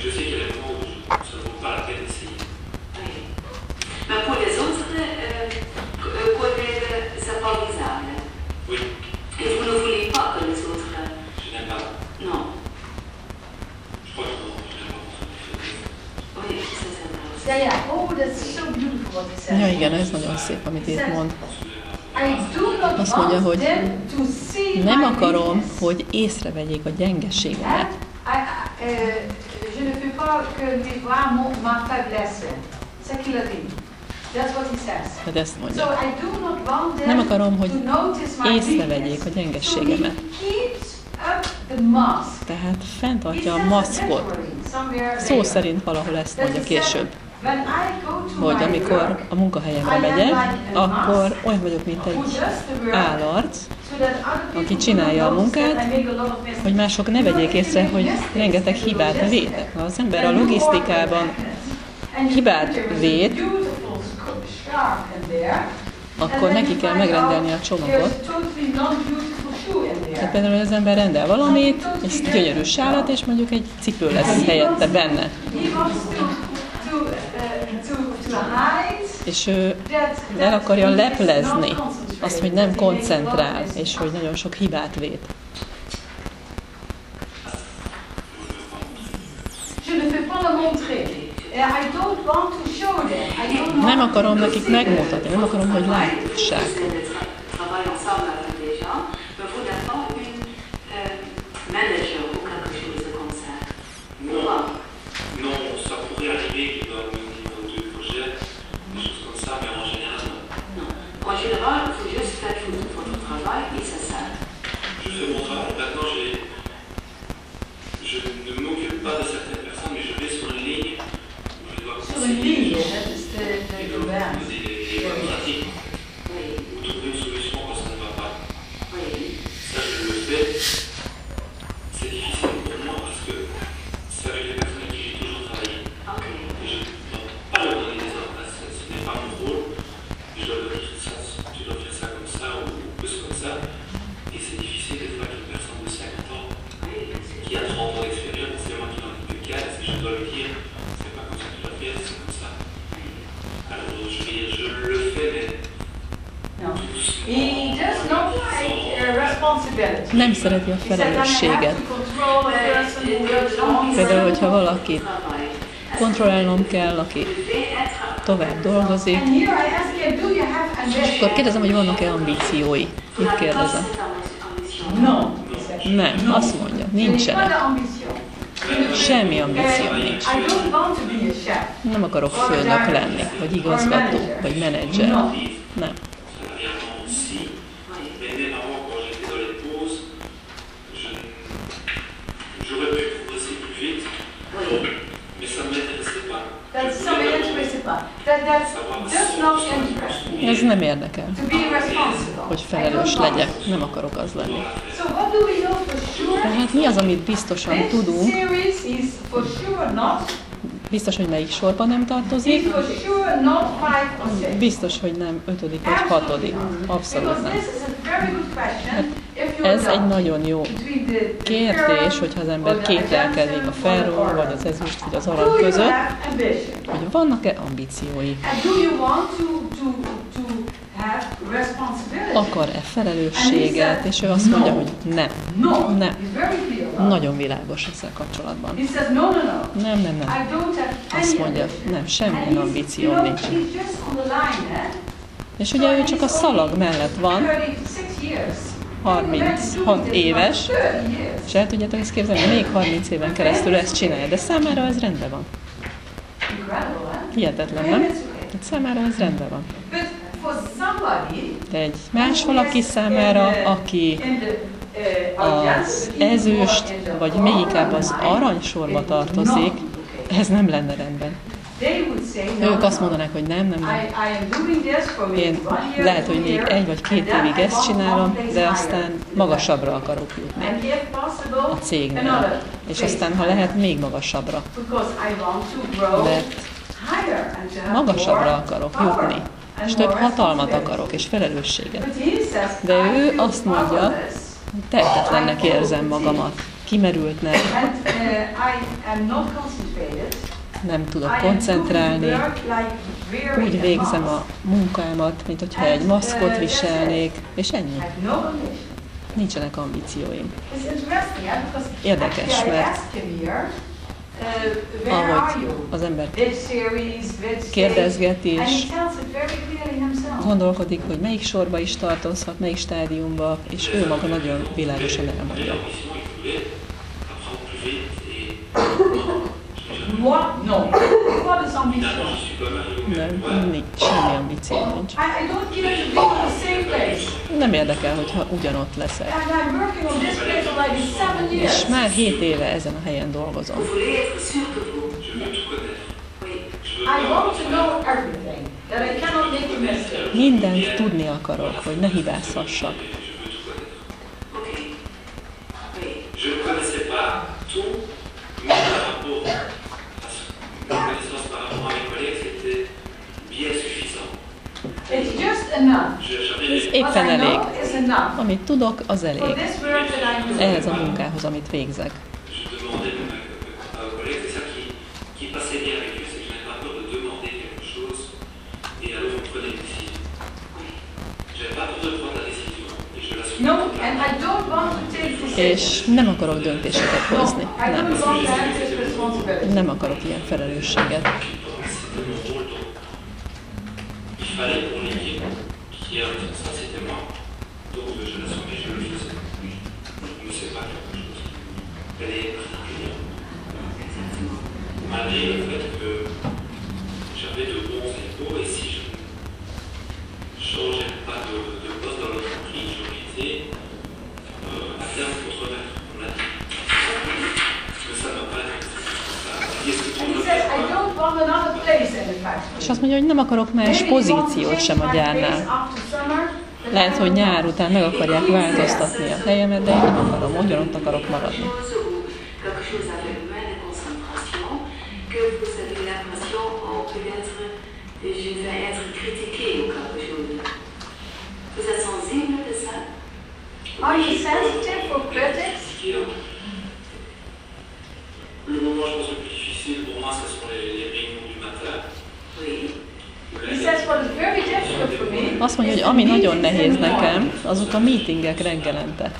Ja igen, ez nagyon szép, amit itt mond. Azt mondja, hogy nem akarom, hogy észrevegyék a gyengeségemet. Hát ezt mondja. Nem akarom, hogy észrevegyék a gyengeségemet. Tehát fenntartja a maszkot. Szó szerint valahol ezt mondja később. Hogy amikor a munkahelyemre megyek, akkor olyan vagyok, mint egy állarc, aki csinálja a munkát, hogy mások ne vegyék észre, hogy rengeteg hibát védek. Ha az ember a logisztikában hibát véd, akkor neki kell megrendelni a csomagot. Tehát például az ember rendel valamit, egy gyönyörű sálat, és mondjuk egy cipő lesz helyette benne. És ő el akarja leplezni azt, hogy nem koncentrál, és hogy nagyon sok hibát véd. Nem akarom nekik megmutatni, nem akarom, hogy lássák. Nem szereti a felelősséget. Például, hogyha valakit kontrollálnom kell, aki tovább dolgozik, akkor kérdezem, hogy vannak-e ambíciói. Itt kérdezem. Nem, azt mondja, nincsenek. Semmi ambíció nincs. Nem akarok főnök lenni, vagy igazgató, vagy menedzser. Nem. Ez nem érdekel, hogy felelős legyek, nem akarok az lenni. Tehát mi az, amit biztosan tudunk, biztos, hogy melyik sorban nem tartozik, biztos, hogy nem 5. vagy 6. Abszolút nem. Hát ez egy nagyon jó kérdés, hogyha az ember kételkedik a ferról, vagy az ezüst, vagy az arany között, hogy vannak-e ambíciói. akar-e felelősséget, és ő azt mondja, hogy nem. Nagyon világos ezzel kapcsolatban. Nem. Azt mondja, nem, semmilyen ambíció nincs. És ugye ő csak a szalag mellett van, 36 éves, és el tudjátok ezt képzelni, még 30 éven keresztül ezt csinálja, de számára ez rendben van. Hihetetlen, nem? Tehát számára ez rendben van. De egy más valaki számára, aki az ezüst, vagy még inkább az aranysorba tartozik, ez nem lenne rendben. Ők azt mondanák, hogy nem. Én lehet, hogy még 1 vagy 2 évig ezt csinálom, de aztán magasabbra akarok jutni a cégnél. És aztán, ha lehet, még magasabbra. Mert magasabbra akarok jutni. És több hatalmat akarok, és felelősséget. De ő azt mondja, hogy tehetetlennek érzem magamat, kimerültnek, nem tudok koncentrálni, úgy végzem a munkámat, mint hogyha egy maszkot viselnék, és ennyi. Nincsenek ambícióim. Érdekes, mert ahogy az ember kérdezget és gondolkodik, hogy melyik sorba is tartozhat, melyik stádiumba, és ő maga nagyon világosan elmondja. Nem, nincs, semmi ambíció nincs. Nem érdekel, hogyha ugyanott leszek. És már 7 éve ezen a helyen dolgozom. Mindent tudni akarok, hogy ne hibázhassak. Ez éppen elég. Amit tudok, az elég. Ehhez a munkához, amit végzek. És nem akarok döntéseket hozni. Nem akarok ilyen felelősséget.
Malgré le fait que j'avais de bons échos et si je ne changeais pas de poste dans l'entreprise, j'aurais été à terme contre-maître, on l'a dit. Mais ça m'a pas
És azt mondja, hogy nem akarok más pozíciót sem a gyárnál. Lehet, hogy nyár után meg akarják változtatni a helyemet, de én nem akarom, ugyanott akarok maradni.
Are you sensitive for critics?
Le moment, je pense, le plus difficile pour moi, ce sont les réunions du matin.
Azt mondja, hogy ami nagyon nehéz nekem, azok a meetingek reggelente.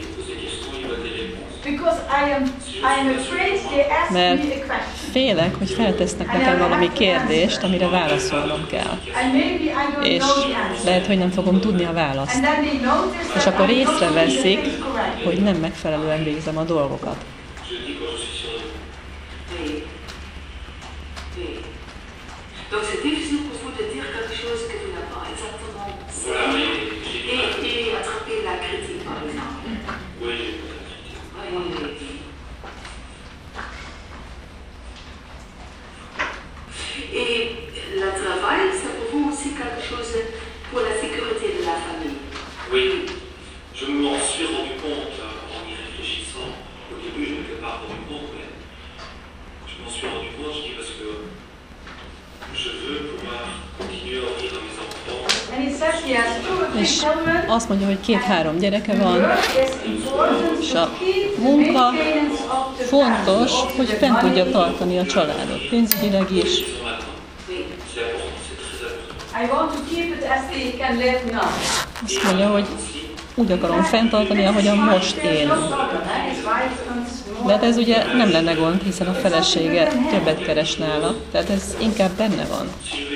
Mert félek, hogy feltesznek nekem valami kérdést, amire válaszolnom kell. És lehet, hogy nem fogom tudni a választ. És akkor észreveszik, hogy nem megfelelően végzem a dolgokat.
Donc c'est difficile pour vous de dire quelque chose que vous n'avez pas exactement saisi et attraper la critique par exemple. Oui. Et le travail, c'est pour vous aussi quelque chose pour la sécurité de la famille. Oui, je m'en suis rendu compte en y réfléchissant. Au début, je ne m'étais pas rendu compte, mais je m'en suis rendu compte, je dis parce que je veux pouvoir continuer à offrir à mes enfants.
És azt mondja, hogy 2-3 gyereke van, és a munka fontos, hogy fent tudja tartani a családot, pénzügyileg is.
I want to keep it as they can live now.
Azt mondja, hogy úgy akarom fenntartani, ahogyan most élünk. De hát ez ugye nem lenne gond, hiszen a felesége többet keres nála, tehát ez inkább benne van.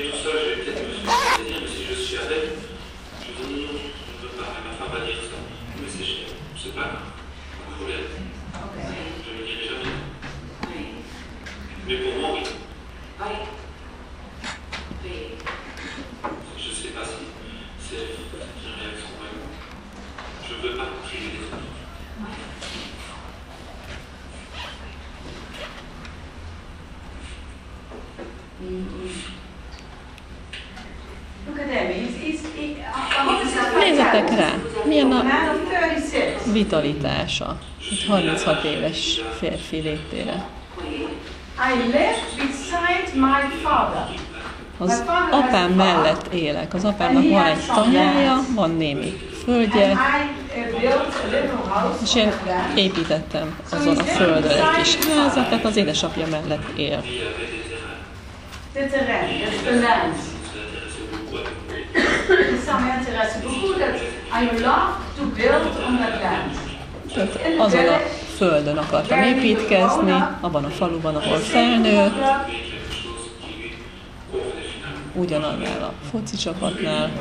Nézzetek rá, milyen a vitalitása. Egy 36 éves férfi létére. Az apám mellett élek. Az apámnak van egy tanyája, van némi földje, és én építettem azon a földön egy kis házat, tehát az édesapja mellett él. Tehát azon a földön akartam építkezni, abban a faluban, ahol felnőtt, ugyanannál a foci csapatnál.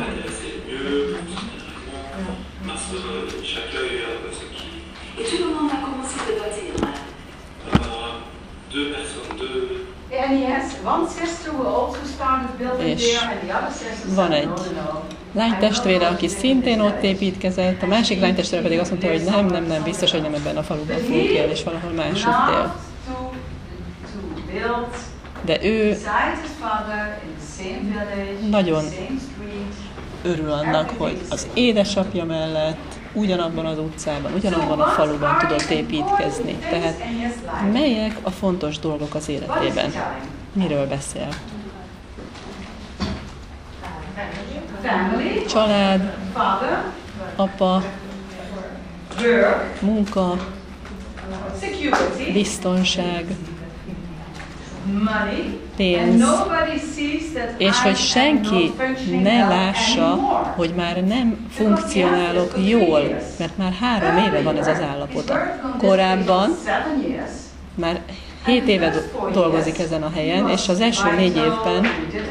És van egy lánytestvére, aki szintén ott építkezett, a másik lánytestvére pedig azt mondta, hogy nem, biztos, hogy nem ebben a faluban fogok élni, és valahol máshogy él. De ő nagyon örül annak, hogy az édesapja mellett ugyanabban az utcában, ugyanabban a faluban tudott építkezni. Tehát melyek a fontos dolgok az életében? Miről beszél? Család, apa, munka, biztonság, pénz, és hogy senki ne lássa, hogy már nem funkcionálok jól, mert már 3 éve van ez az állapota. Korábban már 7 éve dolgozik ezen a helyen, és az első 4 évben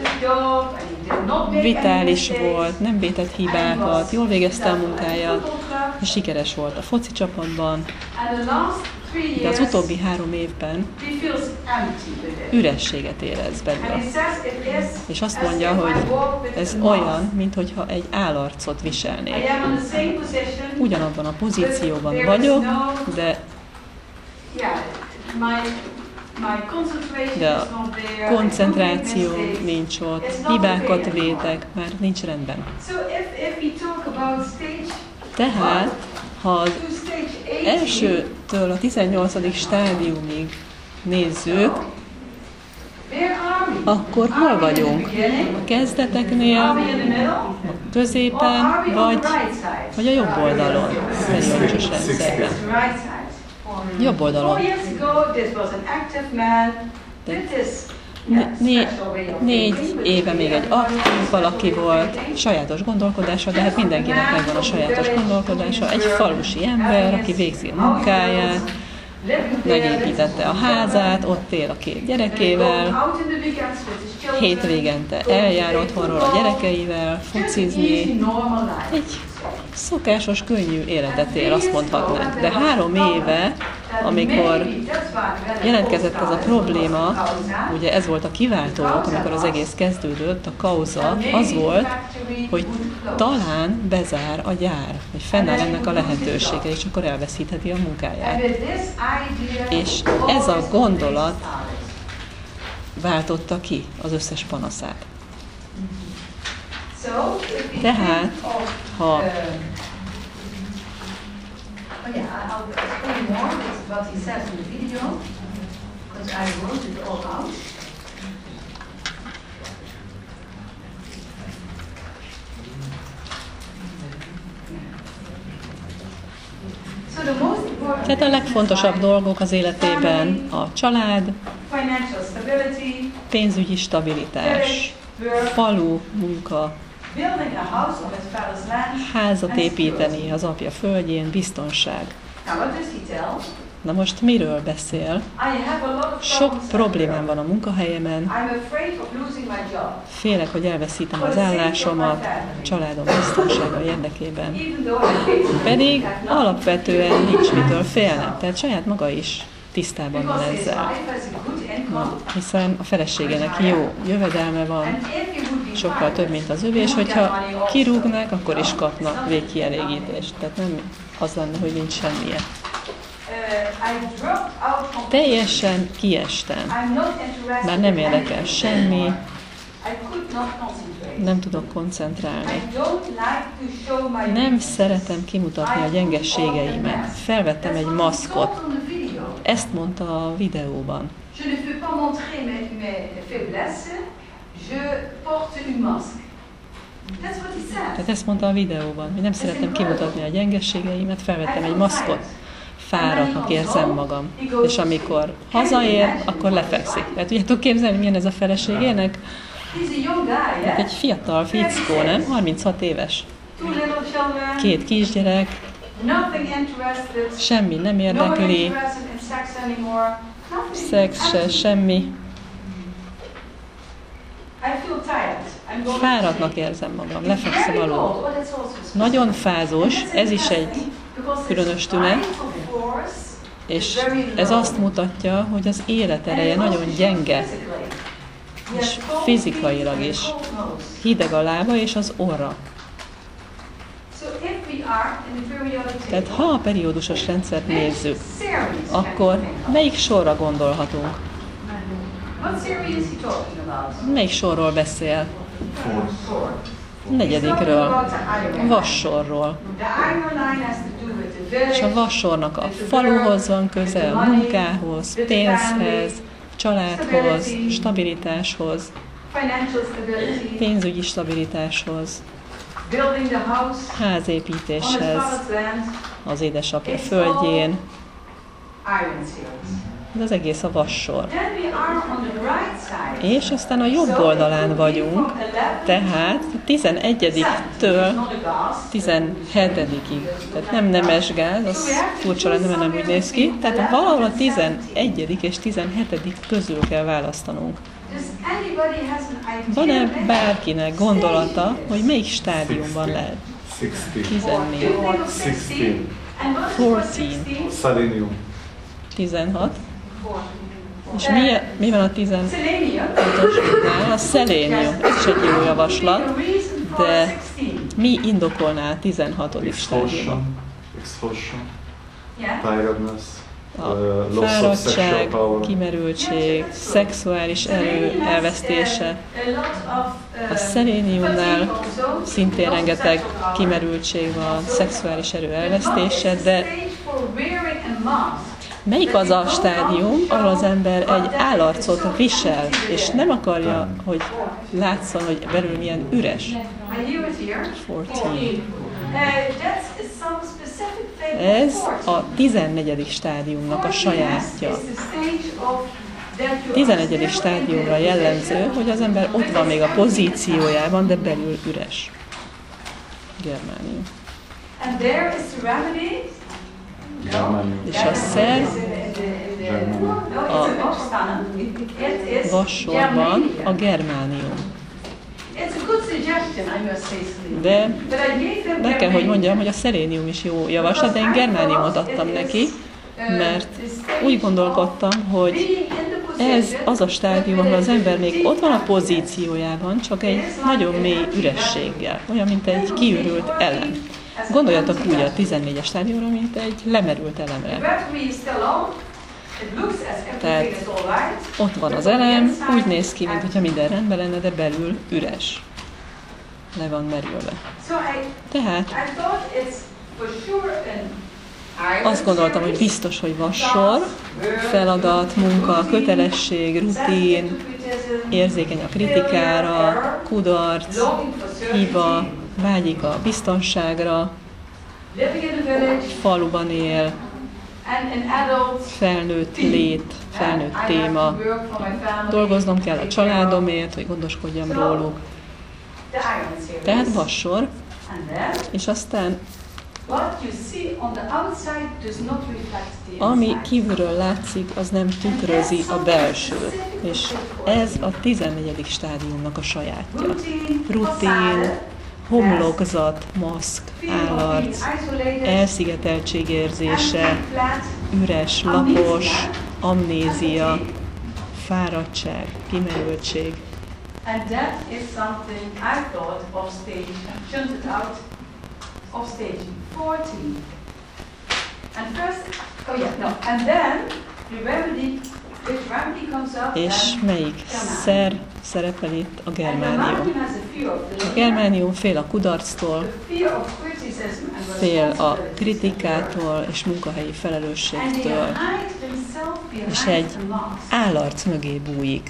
vitális volt, nem vétett hibákat, jól végezte a munkáját, és sikeres volt a foci csapatban, de az utóbbi 3 évben ürességet érez belőle. És azt mondja, hogy ez olyan, mintha egy állarcot viselnék. Ugyanabban a pozícióban vagyok, de a koncentráció nincs ott, hibákat vétek, már nincs rendben. Tehát, ha az elsőtől a 18. stádiumig nézzük, akkor hol vagyunk? A kezdeteknél, a középen, vagy a jobb oldalon, periódikus rendszerben? Jobb oldalon. 4 éve még egy aktív valaki volt, sajátos gondolkodása, de hát mindenkinek megvan a sajátos gondolkodása. Egy falusi ember, aki végzi a munkáját, megépítette a házát, ott él a 2 gyerekével, hétvégente eljár otthonról a gyerekeivel, focizni. Egy szokásos, könnyű életet él, azt mondhatnánk. De 3 éve, amikor jelentkezett ez a probléma, ugye ez volt a kiváltó, amikor az egész kezdődött, a kauza, az volt, hogy talán bezár a gyár, hogy fennáll ennek a lehetősége, és akkor elveszítheti a munkáját. És ez a gondolat váltotta ki az összes panaszát. Tehát, ha tehát a legfontosabb dolgok az életében a család, pénzügyi stabilitás, falu munka, házat építeni az apja földjén, biztonság. Na most miről beszél? Sok problémám van a munkahelyemen, félek, hogy elveszítem az állásomat, a családom biztonsága érdekében. Pedig alapvetően nincs mitől félnem, tehát saját maga is tisztában van ezzel. Na, hiszen a feleségének jó jövedelme van, sokkal több, mint az övé, és hogyha kirúgnak, akkor is kapnak végkielégítést. Tehát nem az lenne, hogy nincs semmilyen. Teljesen kiestem. Már nem érdekel semmi, nem tudok koncentrálni. Nem szeretem kimutatni a gyengeségeimet. Felvettem egy maszkot. Ezt mondta a videóban. Tehát ezt mondta a videóban, hogy nem szeretem kimutatni a gyengeségeimet, felvettem egy maszkot. Fáradtnak érzem magam. És amikor hazaér, akkor lefekszik. Tehát tudjátok képzelni, milyen ez a feleségének? Tehát egy fiatal fickó, nem? 36 éves. 2 kisgyerek. Semmi nem érdekli. Szex se, semmi. Fáradtnak érzem magam, lefekszem alul. Nagyon fázós, ez is egy különös tünet, és ez azt mutatja, hogy az életereje nagyon gyenge, és fizikailag is. Hideg a lába és az orra. Tehát ha a periódusos rendszert nézzük, akkor melyik sorra gondolhatunk? Melyik sorról beszél? 4. vassorról. És a vassornak a faluhoz van köze, a munkához, pénzhez, családhoz, stabilitáshoz, pénzügyi stabilitáshoz, házépítéshez, az édesapja földjén. Ez az egész a vassor. És aztán a jobb oldalán vagyunk, tehát 11-től 17-ig. Tehát nem nemes gáz, az furcsa lenne, mert nem úgy néz ki. Tehát valahol a 11. és 17. közül kell választanunk. Van-e bárkinek gondolata, hogy melyik stádiumban lehet? 14. 14. 16. És mi van a 16-osnál? A szelénium. Ez is egy jó javaslat, de mi indokolná a 16. stádiumban? A fáradtság, kimerültség, szexuális erő elvesztése. A szeléniumnál szintén rengeteg kimerültség van, szexuális erő elvesztése, de melyik az a stádium, ahol az ember egy állarcot visel, és nem akarja, hogy látszon, hogy belül milyen üres? 14. Ez a 14. stádiumnak a sajátja. 11. stádiumra jellemző, hogy az ember ott van még a pozíciójában, de belül üres. Germánium. És a szer a vassorban a germánium. De be kell, hogy mondjam, hogy a szelénium is jó javaslat, de én germániumot adtam neki, mert úgy gondolkodtam, hogy ez az a stádium, ahol az ember még ott van a pozíciójában, csak egy nagyon mély ürességgel, olyan, mint egy kiürült elem. Gondoljatok úgy a 14-es stádiumra, mint egy lemerült elemre. Tehát ott van az elem, úgy néz ki, mintha minden rendben lenne, de belül üres. Le van merülve. Tehát azt gondoltam, hogy biztos, hogy vassor, feladat, munka, kötelesség, rutin, érzékeny a kritikára, kudarc, hiba, vágyik a biztonságra, faluban él, felnőtt lét, felnőtt téma. Dolgoznom kell a családomért, hogy gondoskodjam róluk. Tehát vassor, és aztán ami kívülről látszik, az nem tükrözi a belsőt. És ez a 14. stádiumnak a sajátja. Rutin, homlokzat, maszk, állarc, elszigeteltség érzése, üres, lapos, amnézia, fáradtság, kimerültség.
And that is something I thought of stage, shunted out of stage 14. And first, and then the remedy, which remedy comes up.
És melyik szer szerepel itt? A germánium. A germánium fél a kudarctól, fél a kritikától és munkahelyi felelősségtől, és egy állarc mögé bújik.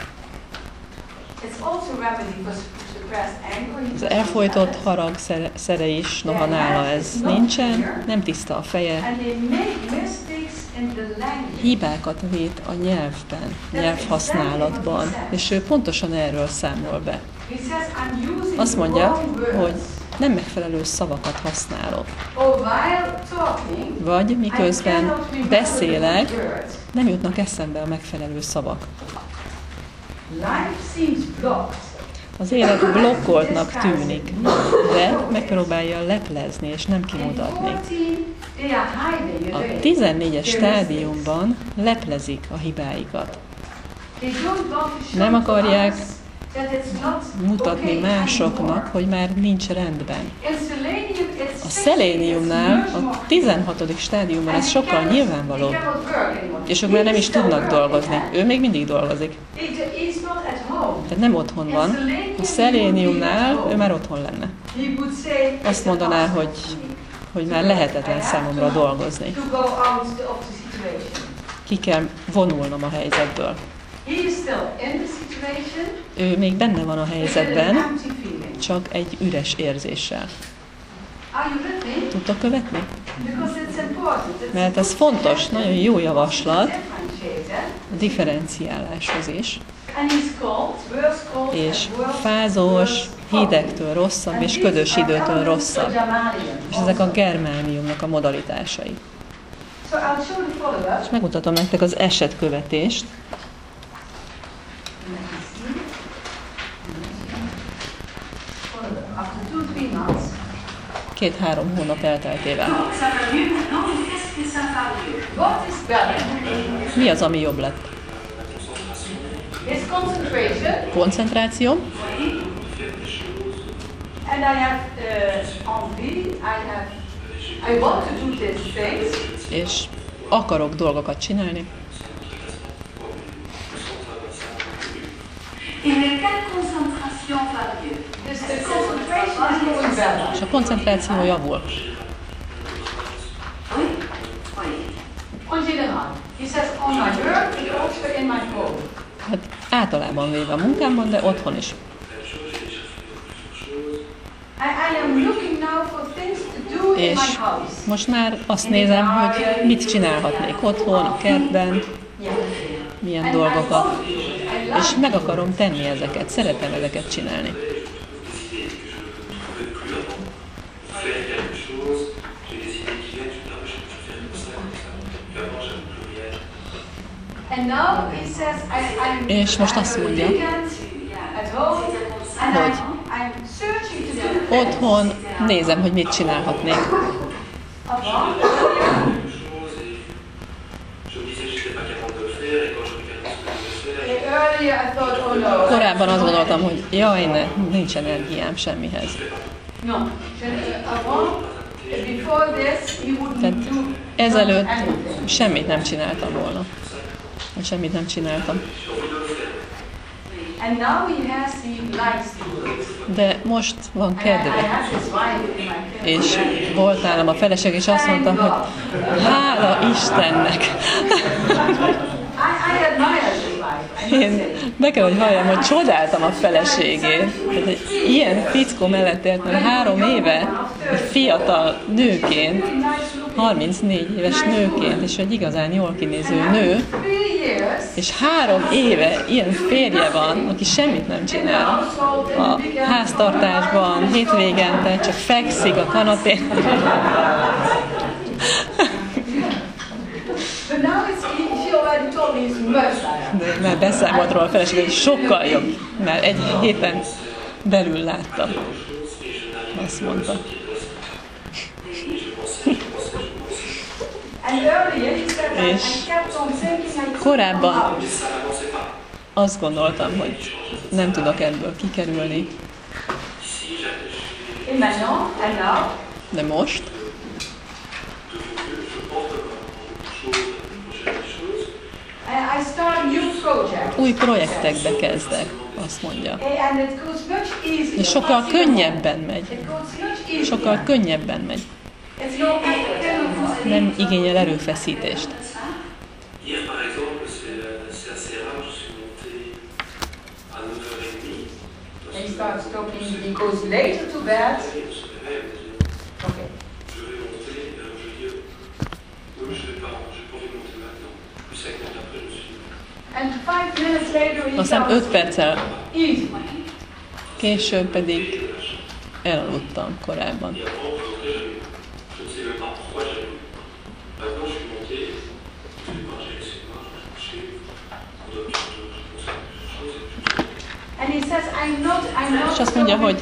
Az elfojtott harag szere is, noha nála ez nincsen, nem tiszta a feje. Hibákat vét a nyelvben, nyelvhasználatban, és ő pontosan erről számol be. Azt mondja, hogy nem megfelelő szavakat használok. Vagy miközben beszélek, nem jutnak eszembe a megfelelő szavak. Az élet blokkoltnak tűnik, de megpróbálja leplezni és nem kimutatni. A 14-es stádiumban leplezik a hibáikat. Nem akarják mutatni másoknak, hogy már nincs rendben. A szeléniumnál, a 16. stádiumban ez sokkal nyilvánvalóbb, és ők már nem is tudnak dolgozni. Ő még mindig dolgozik. Tehát nem otthon van. A szeléniumnál ő már otthon lenne. Azt mondaná, hogy már lehetetlen számomra dolgozni. Ki kell vonulnom a helyzetből. Ő még benne van a helyzetben, csak egy üres érzéssel. Tudtok követni? Mert ez fontos, nagyon jó javaslat a differenciáláshoz is. És fázós, hidegtől rosszabb és ködös időtől rosszabb. És ezek a germániumnak a modalitásai. És megmutatom nektek az esetkövetést. Két-három hónap elteltével. Mi az, ami jobb lett? Koncentráció. És akarok dolgokat csinálni. És a koncentráció javul. Hát általában véve a munkámban, de otthon is. És most már azt nézem, hogy mit csinálhatnék otthon, a kertben, milyen dolgokat. És meg akarom tenni ezeket, szeretem ezeket csinálni. És most azt mondja, hogy otthon nézem, hogy mit csinálhatnék. Korábban azt gondoltam, hogy jaj, nincs energiám semmihez. Tehát ezelőtt semmit nem csináltam volna. Semmit nem csináltam. De most van kedve. És volt nálam a feleség, és azt mondta, hogy hála Istennek. Én be kell, hogy halljam, hogy csodáltam a feleségét. Tehát egy ilyen fickó mellett éltem 3 éve, egy fiatal nőként, 34 éves nőként, és egy igazán jól kinéző nő, és 3 éve ilyen férje van, aki semmit nem csinál. A háztartásban, hétvégente csak fekszik a kanapén. De már beszámolt róla a feleség, hogy sokkal jobb, mert egy héten belül láttam. Azt mondta. És korábban azt gondoltam, hogy nem tudok ebből kikerülni. De most új projektekbe kezdek, azt mondja. És sokkal könnyebben megy. Sokkal könnyebben megy. Nem igényel erőfeszítést. Aztán 5 perccel később pedig elaludtam korábban. És azt mondja, hogy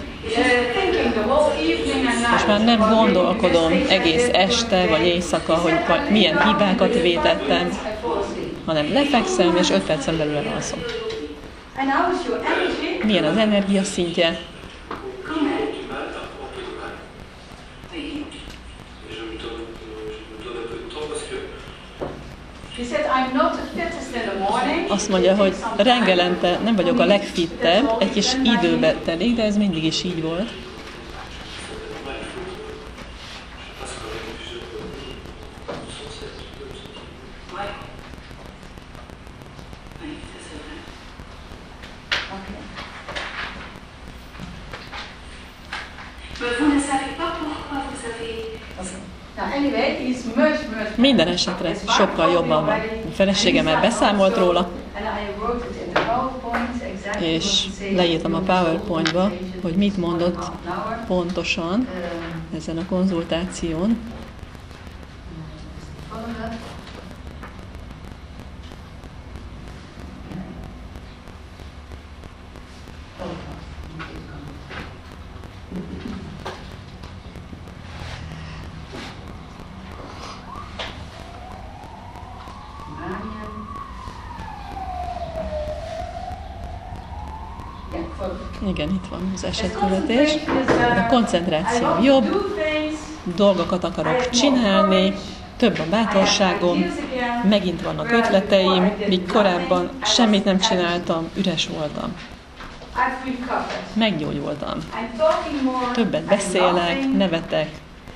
most már nem gondolkodom egész este vagy éjszaka, hogy milyen hibákat vétettem, hanem lefekszem, és 5 percen belül elalszom. Milyen az energia szintje? Azt mondja, hogy reggelente nem vagyok a legfittebb, egy kis időbe telik, de ez mindig is így volt. Minden esetre sokkal jobban van. A feleségemmel beszámolt róla, és leírtam a PowerPoint-ba, hogy mit mondott pontosan ezen a konzultáción. Igen, itt van az esetkövetés. A koncentráció jobb, dolgokat akarok csinálni, több a bátorságom, megint vannak ötleteim, míg korábban semmit nem csináltam, üres voltam. Meggyógyultam. Többet beszélek, nevetek,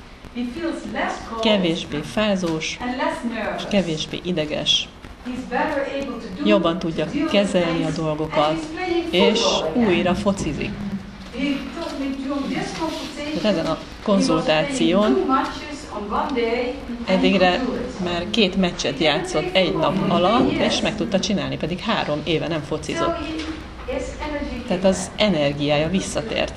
kevésbé fázós, és kevésbé ideges. Jobban tudja kezelni a dolgokat, és újra focizik. Ezen a konzultáción eddigre már 2 meccset játszott egy nap alatt, és meg tudta csinálni, pedig 3 éve nem focizott. Tehát az energiája visszatért.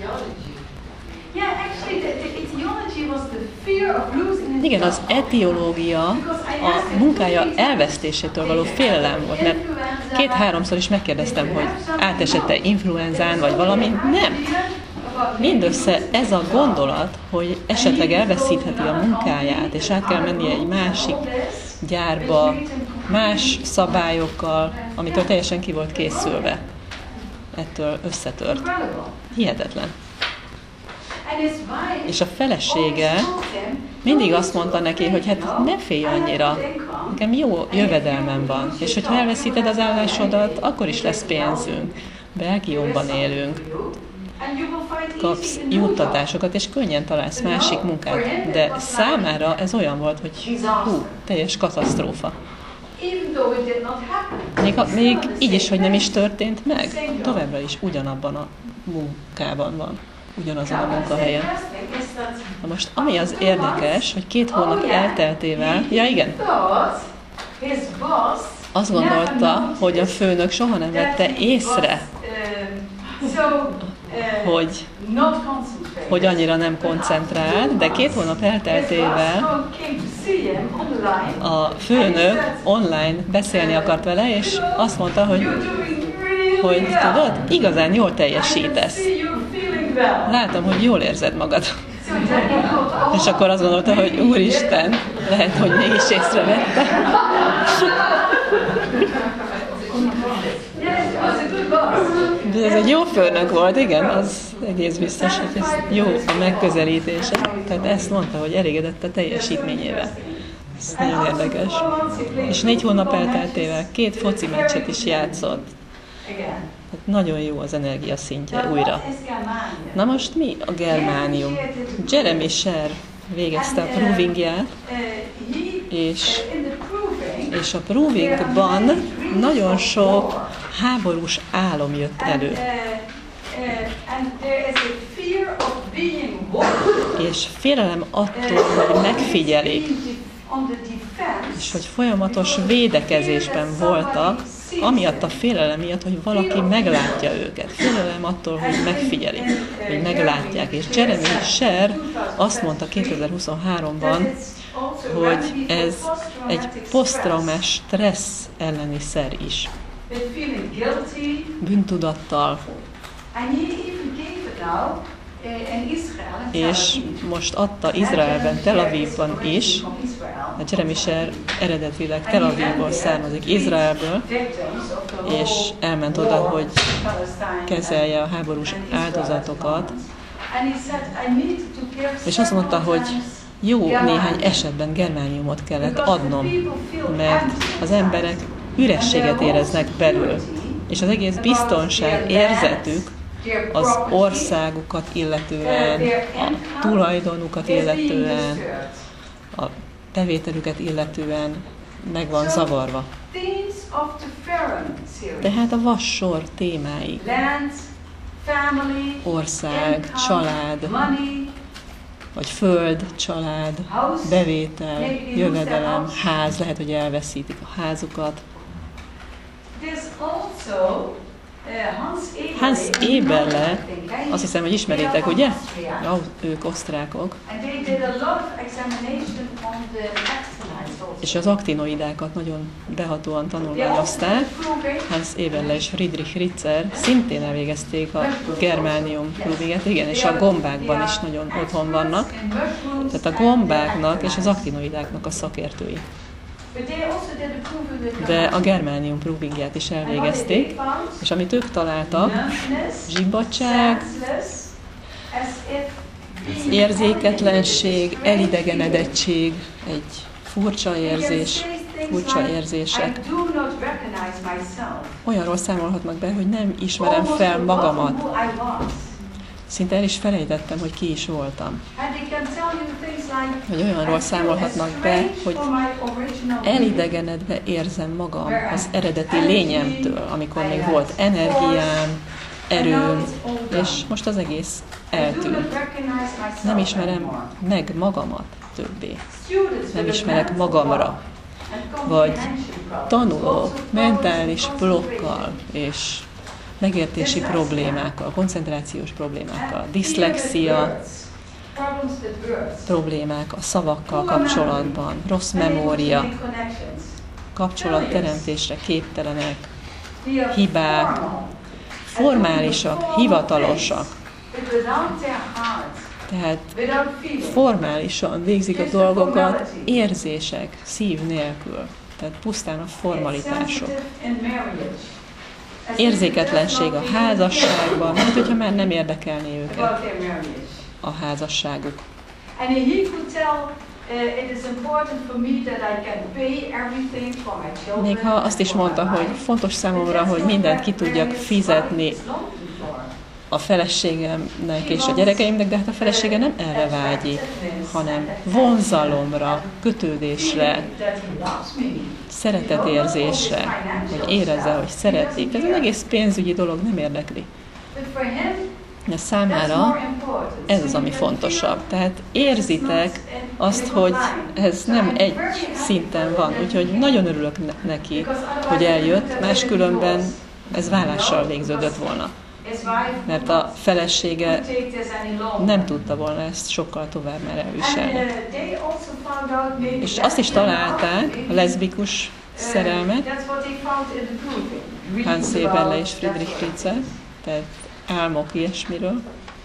Igen, az etiológia a munkája elvesztésétől való félelem volt, mert 2-3-szor is megkérdeztem, hogy átesette influenzán vagy valami. Nem. Mindössze ez a gondolat, hogy esetleg elveszítheti a munkáját, és át kell mennie egy másik gyárba, más szabályokkal, amitől teljesen ki volt készülve. Ettől összetört. Hihetetlen. És a felesége mindig azt mondta neki, hogy hát ne félj annyira, nekem jó jövedelmem van, és hogyha elveszíted az állásodat, akkor is lesz pénzünk. Belgiumban élünk, kapsz juttatásokat, és könnyen találsz másik munkát. De számára ez olyan volt, hogy teljes katasztrófa. Még így is, hogy nem is történt meg, továbbra is ugyanabban a munkában van. Ugyanazon a munkahelyen. Na most, ami az érdekes, hogy 2 hónap elteltével, ja igen, azt gondolta, hogy a főnök soha nem vette észre, hogy annyira nem koncentrált, de 2 hónap elteltével a főnök online beszélni akart vele, és azt mondta, hogy tudod, igazán jól teljesítesz. Látom, hogy jól érzed magad. És akkor azt gondolta, hogy Úristen, lehet, hogy mégis észrevette. De ez egy jó főnök volt, igen, az egész biztos, hogy ez jó a megközelítése. Tehát ezt mondta, hogy elégedett a teljesítményével. Ez nagyon érdekes. És 4 hónap elteltével 2 foci meccset is játszott. Hát nagyon jó az energia szintje újra. Na most mi a germánium? Jeremy Sher végezte a provingját, és a provingban nagyon sok háborús álom jött elő. És félelem attól, hogy megfigyelik, és hogy folyamatos védekezésben voltak, amiatt a félelem miatt, hogy valaki meglátja őket. Félelem attól, hogy megfigyelik, hogy meglátják. És Jeremy Sher azt mondta 2023-ban, hogy ez egy posztraumás stressz elleni szer is. Bűntudattal. És most adta Izraelben, Tel Avivban is. A Jeremy Sher eredetileg Tel Avivból származik, Izraelből, és elment oda, hogy kezelje a háborús áldozatokat. És azt mondta, hogy jó néhány esetben germániumot kellett adnom, mert az emberek ürességet éreznek belül, és az egész biztonság érzetük az országukat illetően, a tulajdonukat illetően, a bevételüket illetően meg van zavarva. Tehát a vassor témái: ország, család, vagy föld, család, bevétel, jövedelem, ház, lehet, hogy elveszítik a házukat. Hans Eberle, azt hiszem, hogy ismeritek, ugye? Ja, ők osztrákok. És az aktinoidákat nagyon behatóan tanulmányozták. Hans Eberle és Friedrich Ritzer szintén elvégezték a germánium provinget, igen, és a gombákban is nagyon otthon vannak. Tehát a gombáknak és az aktinoidáknak a szakértői. De a germánium provingját is elvégezték, és amit ők találtak, zsibbadság, érzéketlenség, elidegenedettség, egy furcsa érzés, furcsa érzések. Olyanról számolhatnak be, hogy nem ismerem fel magamat. Szinte el is felejtettem, hogy ki is voltam. Vagy olyanról számolhatnak be, hogy elidegenedve érzem magam az eredeti lényemtől, amikor még volt energiám, erőm, és most az egész eltűnt. Nem ismerem meg magamat többé. Nem ismerek magamra. Vagy tanulok mentális blokkal és megértési problémákkal, koncentrációs problémákkal, diszlexia problémák a szavakkal kapcsolatban, rossz memória, kapcsolatteremtésre képtelenek, hibák, formálisak, hivatalosak. Tehát formálisan végzik a dolgokat érzések, szív nélkül. Tehát pusztán a formalitások. Érzéketlenség a házasságban, mint hogyha már nem érdekelné őket a házasságuk. Még ha azt is mondta, hogy fontos számomra, hogy mindent ki tudjak fizetni a feleségemnek és a gyerekeimnek, de hát a felesége nem erre vágyik, hanem vonzalomra, kötődésre, szeretetérzésre, hogy érezze, hogy szeretik. Ez az egész pénzügyi dolog nem érdekli. Számára ez az, ami fontosabb. Tehát érzitek azt, hogy ez nem egy szinten van. Úgyhogy nagyon örülök neki, hogy eljött, máskülönben ez válással végződött volna. Mert a felesége nem tudta volna ezt sokkal tovább már elviselni. És azt is találták, a leszbikus szerelmet, Hans Eberle és Friedrich Ritze, tehát álmok ilyesmiről.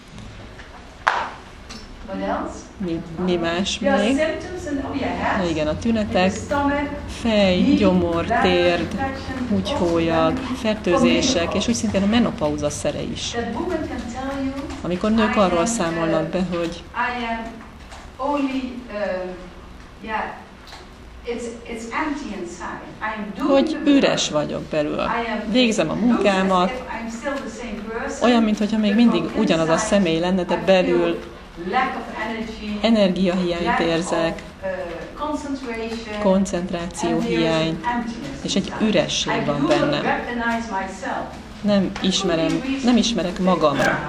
Mi más még? Na igen, a tünetek, fej, gyomor, térd, húgyhólyag, fertőzések, és úgy szintén a menopauza szere is. Amikor nők arról számolnak be, hogy üres vagyok belül. Végzem a munkámat, olyan, mintha még mindig ugyanaz a személy lenne, de belül energiahiányt érzek, koncentrációhiány, és egy üresség van bennem. Nem ismerek magamra.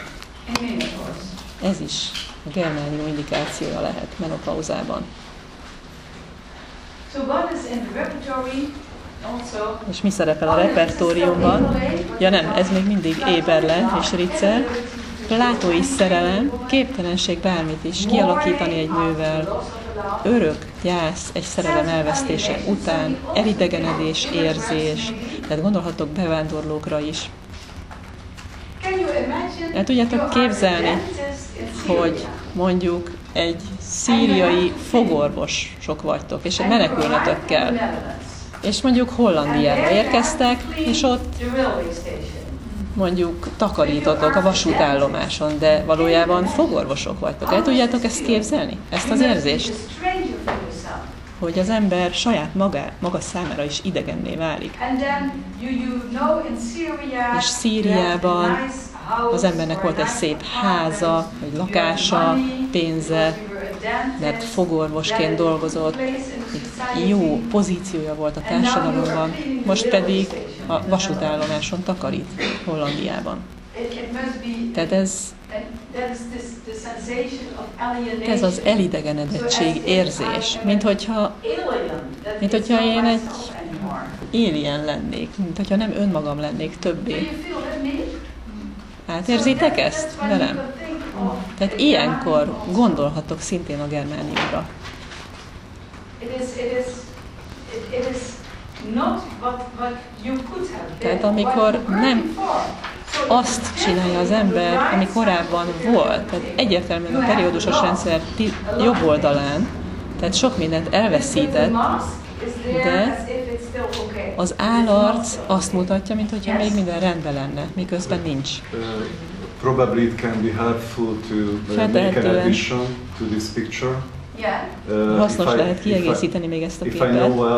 Ez is a germánium indikációja lehet menopauzában. És mi szerepel a repertóriumban? Ja nem, ez még mindig Eberle és Ritze. Plátói szerelem, képtelenség bármit is kialakítani egy nővel, örök gyász egy szerelem elvesztése után, elidegenedés, érzés, tehát gondolhatok bevándorlókra is. El tudjátok képzelni, hogy mondjuk egy szíriai fogorvosok vagytok, és menekülnetek kell. És mondjuk Hollandiába érkeztek, és ott mondjuk takarítotok a vasútállomáson, de valójában fogorvosok vagytok. El tudjátok ezt képzelni? Ezt az érzést? Hogy az ember saját maga számára is idegenné válik. És Szíriában az embernek volt egy szép háza, egy lakása, pénze, mert fogorvosként dolgozott, egy jó pozíciója volt a társadalomban, most pedig a vasútállomáson takarít Hollandiában. Tehát ez az elidegenedettség érzés, mint hogyha én egy alien lennék, mint hogyha nem önmagam lennék többé. Átérzitek ezt velem? Tehát ilyenkor gondolhatok szintén a germániumra. Tehát amikor nem azt csinálja az ember, ami korábban volt, tehát egyértelműen a periódusos rendszer jobb oldalán, tehát sok mindent elveszített, de az állarc azt mutatja, mintha még minden rendben lenne, miközben nincs.
Probably it can be helpful to make an addition to this picture.
Hasznos lehet kiegészíteni még ezt a képet.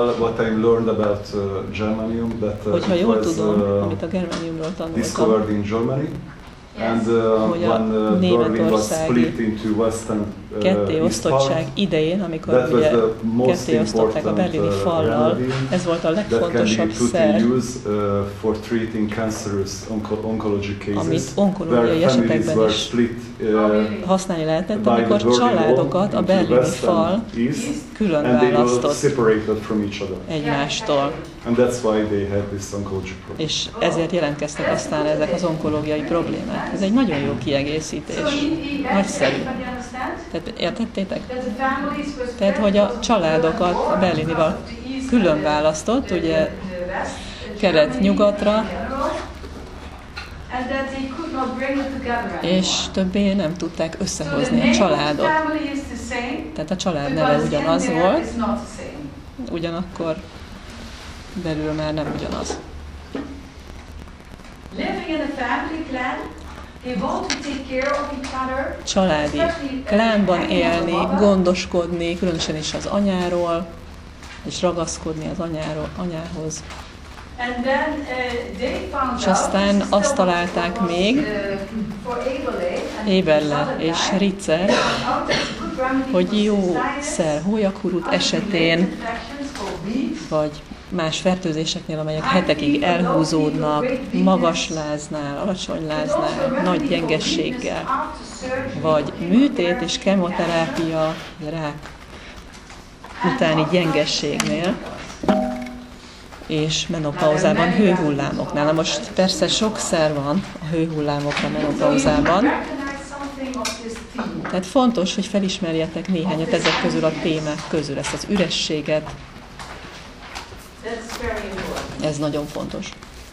Hogyha jól tudom, amit a germániumról tanultam, hogy a németországi kettéosztottság idején, amikor ugye kettéosztották a berlini fallal, ez volt a legfontosabb szer, amit onkológiai esetekben is használni lehetett, amikor családokat a berlini fal külön választott egymástól. És ezért jelentkeztek aztán ezek az onkológiai problémák. Ez egy nagyon jó kiegészítés. Nagyszerű. Tehát értettétek? Tehát, hogy a családokat a berlinival külön választott, ugye kelet-nyugatra, és többé nem tudták összehozni a családot. Tehát a család neve ugyanaz volt, ugyanakkor belül már nem ugyanaz. Családi klánban élni, gondoskodni, különösen is az anyáról, és ragaszkodni az anyához. És aztán azt találták még, Eberle és Ritze, hogy jó szer hólyakurút esetén, vagy más fertőzéseknél, amelyek hetekig elhúzódnak, magas láznál, alacsony láznál, nagy gyengességgel, vagy műtét és kemoterápia, rák utáni gyengességnél, és menopauzában, hőhullámoknál. Na most persze sok szer van a hőhullámokra menopauzában, tehát fontos, hogy felismerjetek néhányat ezek közül a témák közül, ezt az ürességet. Ez nagyon fontos.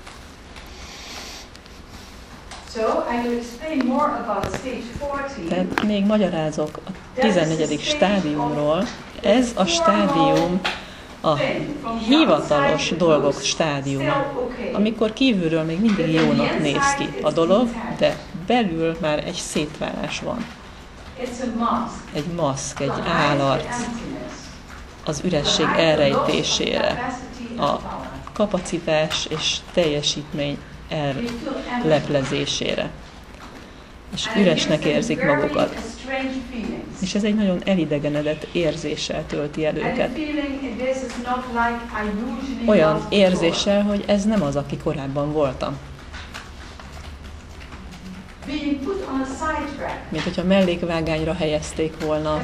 Tehát még magyarázok a 14. stádiumról. Ez a stádium a hivatalos dolgok stádiuma, amikor kívülről még mindig jónak néz ki a dolog, de belül már egy szétválás van. Egy maszk, egy állarc az üresség elrejtésére, a kapacitás és teljesítmény elleplezésére. És üresnek érzik magukat. És ez egy nagyon elidegenedett érzéssel tölti el őket. Olyan érzéssel, hogy ez nem az, aki korábban voltam. Mint hogyha mellékvágányra helyezték volna.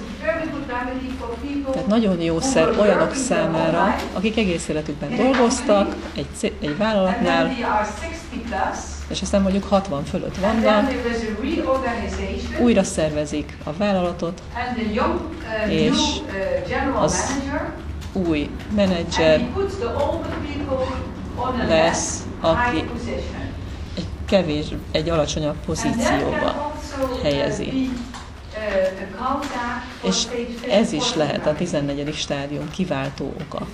Tehát nagyon jó szer olyanok számára, akik egész életükben dolgoztak egy vállalatnál, és aztán mondjuk 60 fölött vannak, újra szervezik a vállalatot, és az új menedzser lesz, aki egy alacsonyabb pozícióba helyezi. És ez is lehet a 14. stádium kiváltó oka,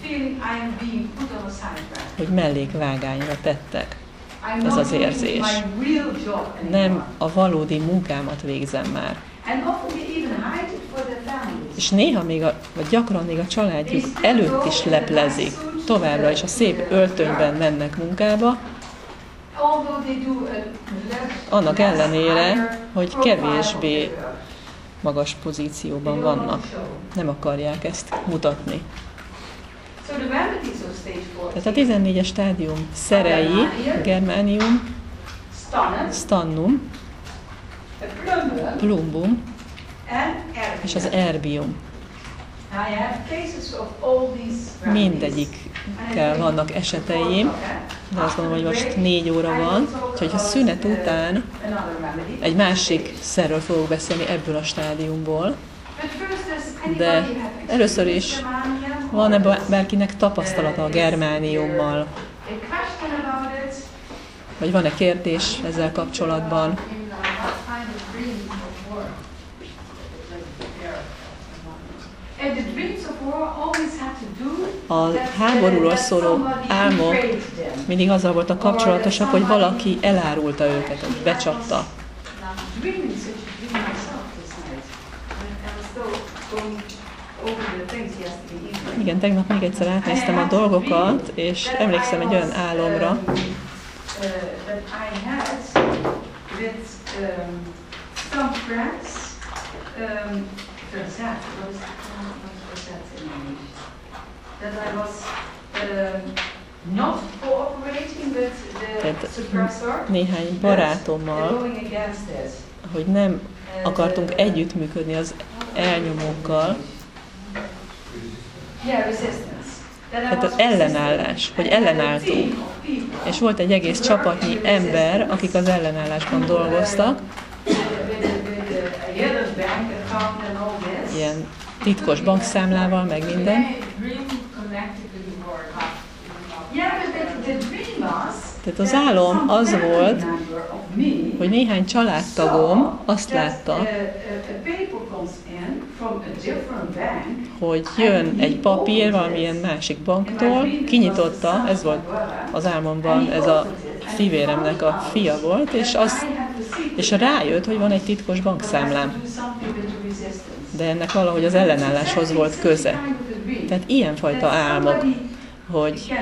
hogy mellékvágányra tettek. Ez az érzés. Nem a valódi munkámat végzem már. És néha még, vagy gyakran még a családjuk előtt is leplezik. Továbbra is a szép öltönyben mennek munkába, annak ellenére, hogy kevésbé magas pozícióban vannak. Nem akarják ezt mutatni. Tehát a 14-es stádium szerei, germánium, stannum, plumbum és az erbium. Mindegyikkel vannak eseteim, de azt gondolom, hogy most 4 óra van, úgyhogy a szünet után egy másik szerről fogok beszélni ebből a stádiumból, de először is van-e bárkinek tapasztalata a germániummal? Vagy van-e kérdés ezzel kapcsolatban? A háborúról szóló álmok mindig azzal voltak kapcsolatosak, hogy valaki elárulta őket, hogy becsapta. Igen, tegnap még egyszer átnéztem a dolgokat, és emlékszem egy olyan álomra, tehát néhány barátommal, hogy nem akartunk együttműködni az elnyomókkal, tehát az ellenállás, hogy ellenálltunk. És volt egy egész csapatnyi ember, akik az ellenállásban dolgoztak, ilyen titkos bankszámlával, meg minden. Tehát az álom az volt, hogy néhány családtagom azt látta, hogy jön egy papír valamilyen másik banktól, kinyitotta, ez volt az álmomban, ez a fivéremnek a fia volt, és rájött, hogy van egy titkos bankszámlám. De ennek valahogy az ellenálláshoz volt köze. Tehát ilyenfajta álmok, hogy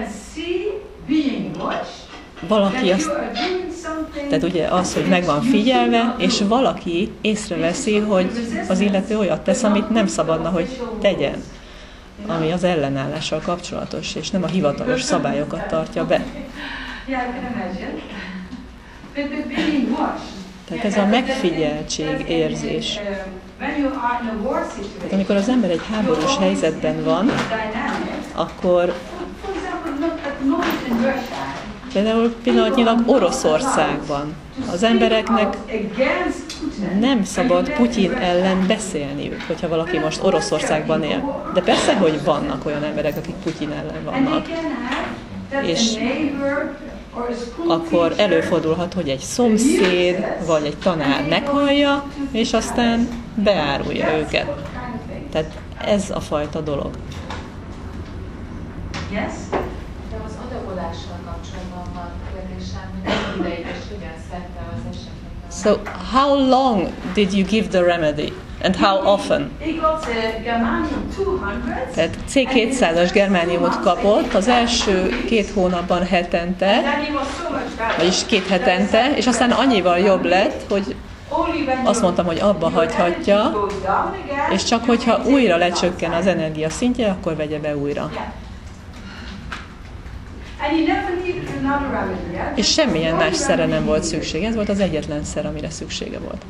valaki azt, tehát ugye az, hogy meg van figyelve, és valaki észreveszi, hogy az illető olyat tesz, amit nem szabadna, hogy tegyen. ami az ellenállással kapcsolatos, és nem a hivatalos szabályokat tartja be. Tehát ez a megfigyeltség érzés. Tehát amikor az ember egy háborús helyzetben van, akkor például pillanatnyilag Oroszországban az embereknek nem szabad Putyin ellen beszélniük, hogyha valaki most Oroszországban él. De persze, hogy vannak olyan emberek, akik Putyin ellen vannak. És akkor előfordulhat, hogy egy szomszéd vagy egy tanár meghallja, és aztán beárulja őket. Tehát ez a fajta dolog.
De az adagolással kapcsolatban van kérdésem, hogy mennyi ideig és hogyan szedte az esetleg.
So, how long did you give the remedy? And how often? Tehát C200-as germániumot kapott az első 2 hónapban hetente, vagyis 2 hetente, és aztán annyival jobb lett, hogy azt mondtam, hogy abba hagyhatja, és csak hogyha újra lecsökken az energia szintje, akkor vegye be újra. És semmilyen más szerre nem volt szükség. Ez volt az egyetlen szer, amire szüksége volt.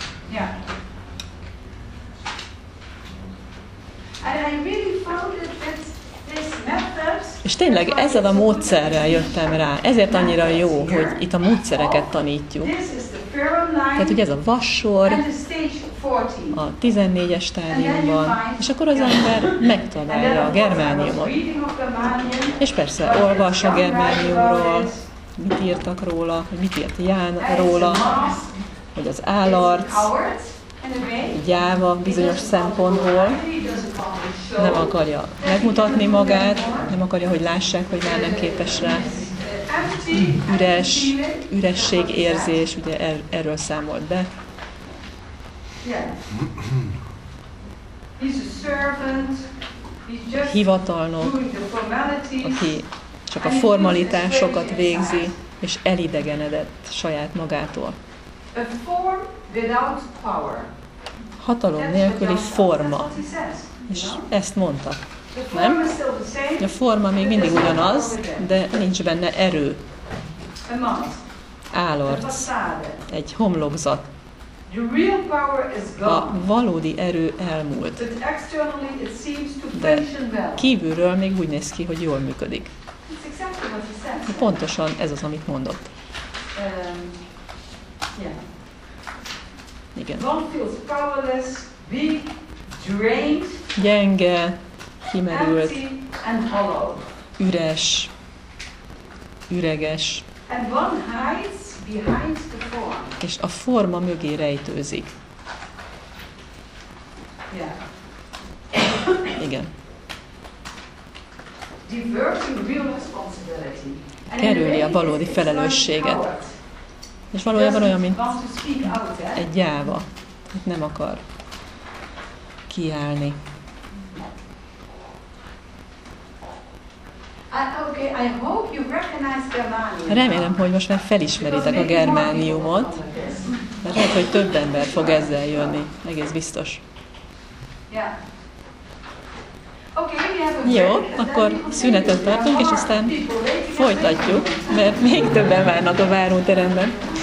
És tényleg ezzel a módszerrel jöttem rá. Ezért annyira jó, hogy itt a módszereket tanítjuk. Tehát ugye ez a vassor, a 14-es stádiumban, és akkor az ember megtalálja a germániumot. És persze olvas a germániumról, mit írtak róla, mit írt Ján róla, hogy az állarc, gyáva bizonyos szempontból, nem akarja megmutatni magát, nem akarja, hogy lássák, hogy már nem képes rá. Ürességérzés, ugye erről számolt be. Hivatalnok, aki csak a formalitásokat végzi, és elidegenedett saját magától. Hatalom nélküli forma. És ezt mondta. Nem? A forma még mindig ugyanaz, de nincs benne erő. Állarc, egy homlokzat. A valódi erő elmúlt. De kívülről még úgy néz ki, hogy jól működik. De pontosan ez az, amit mondott. Igen. Gyenge, kimerült, üres, üreges, és a forma mögé rejtőzik. Igen. Kerüli a valódi felelősséget. És valójában olyan, mint egy gyáva. Nem akar kiállni. Remélem, hogy most már felismeritek a germániumot, mert lehet, hogy több ember fog ezzel jönni, egész biztos. Jó, akkor szünetet tartunk, és aztán folytatjuk, mert még többen várnak a váróteremben.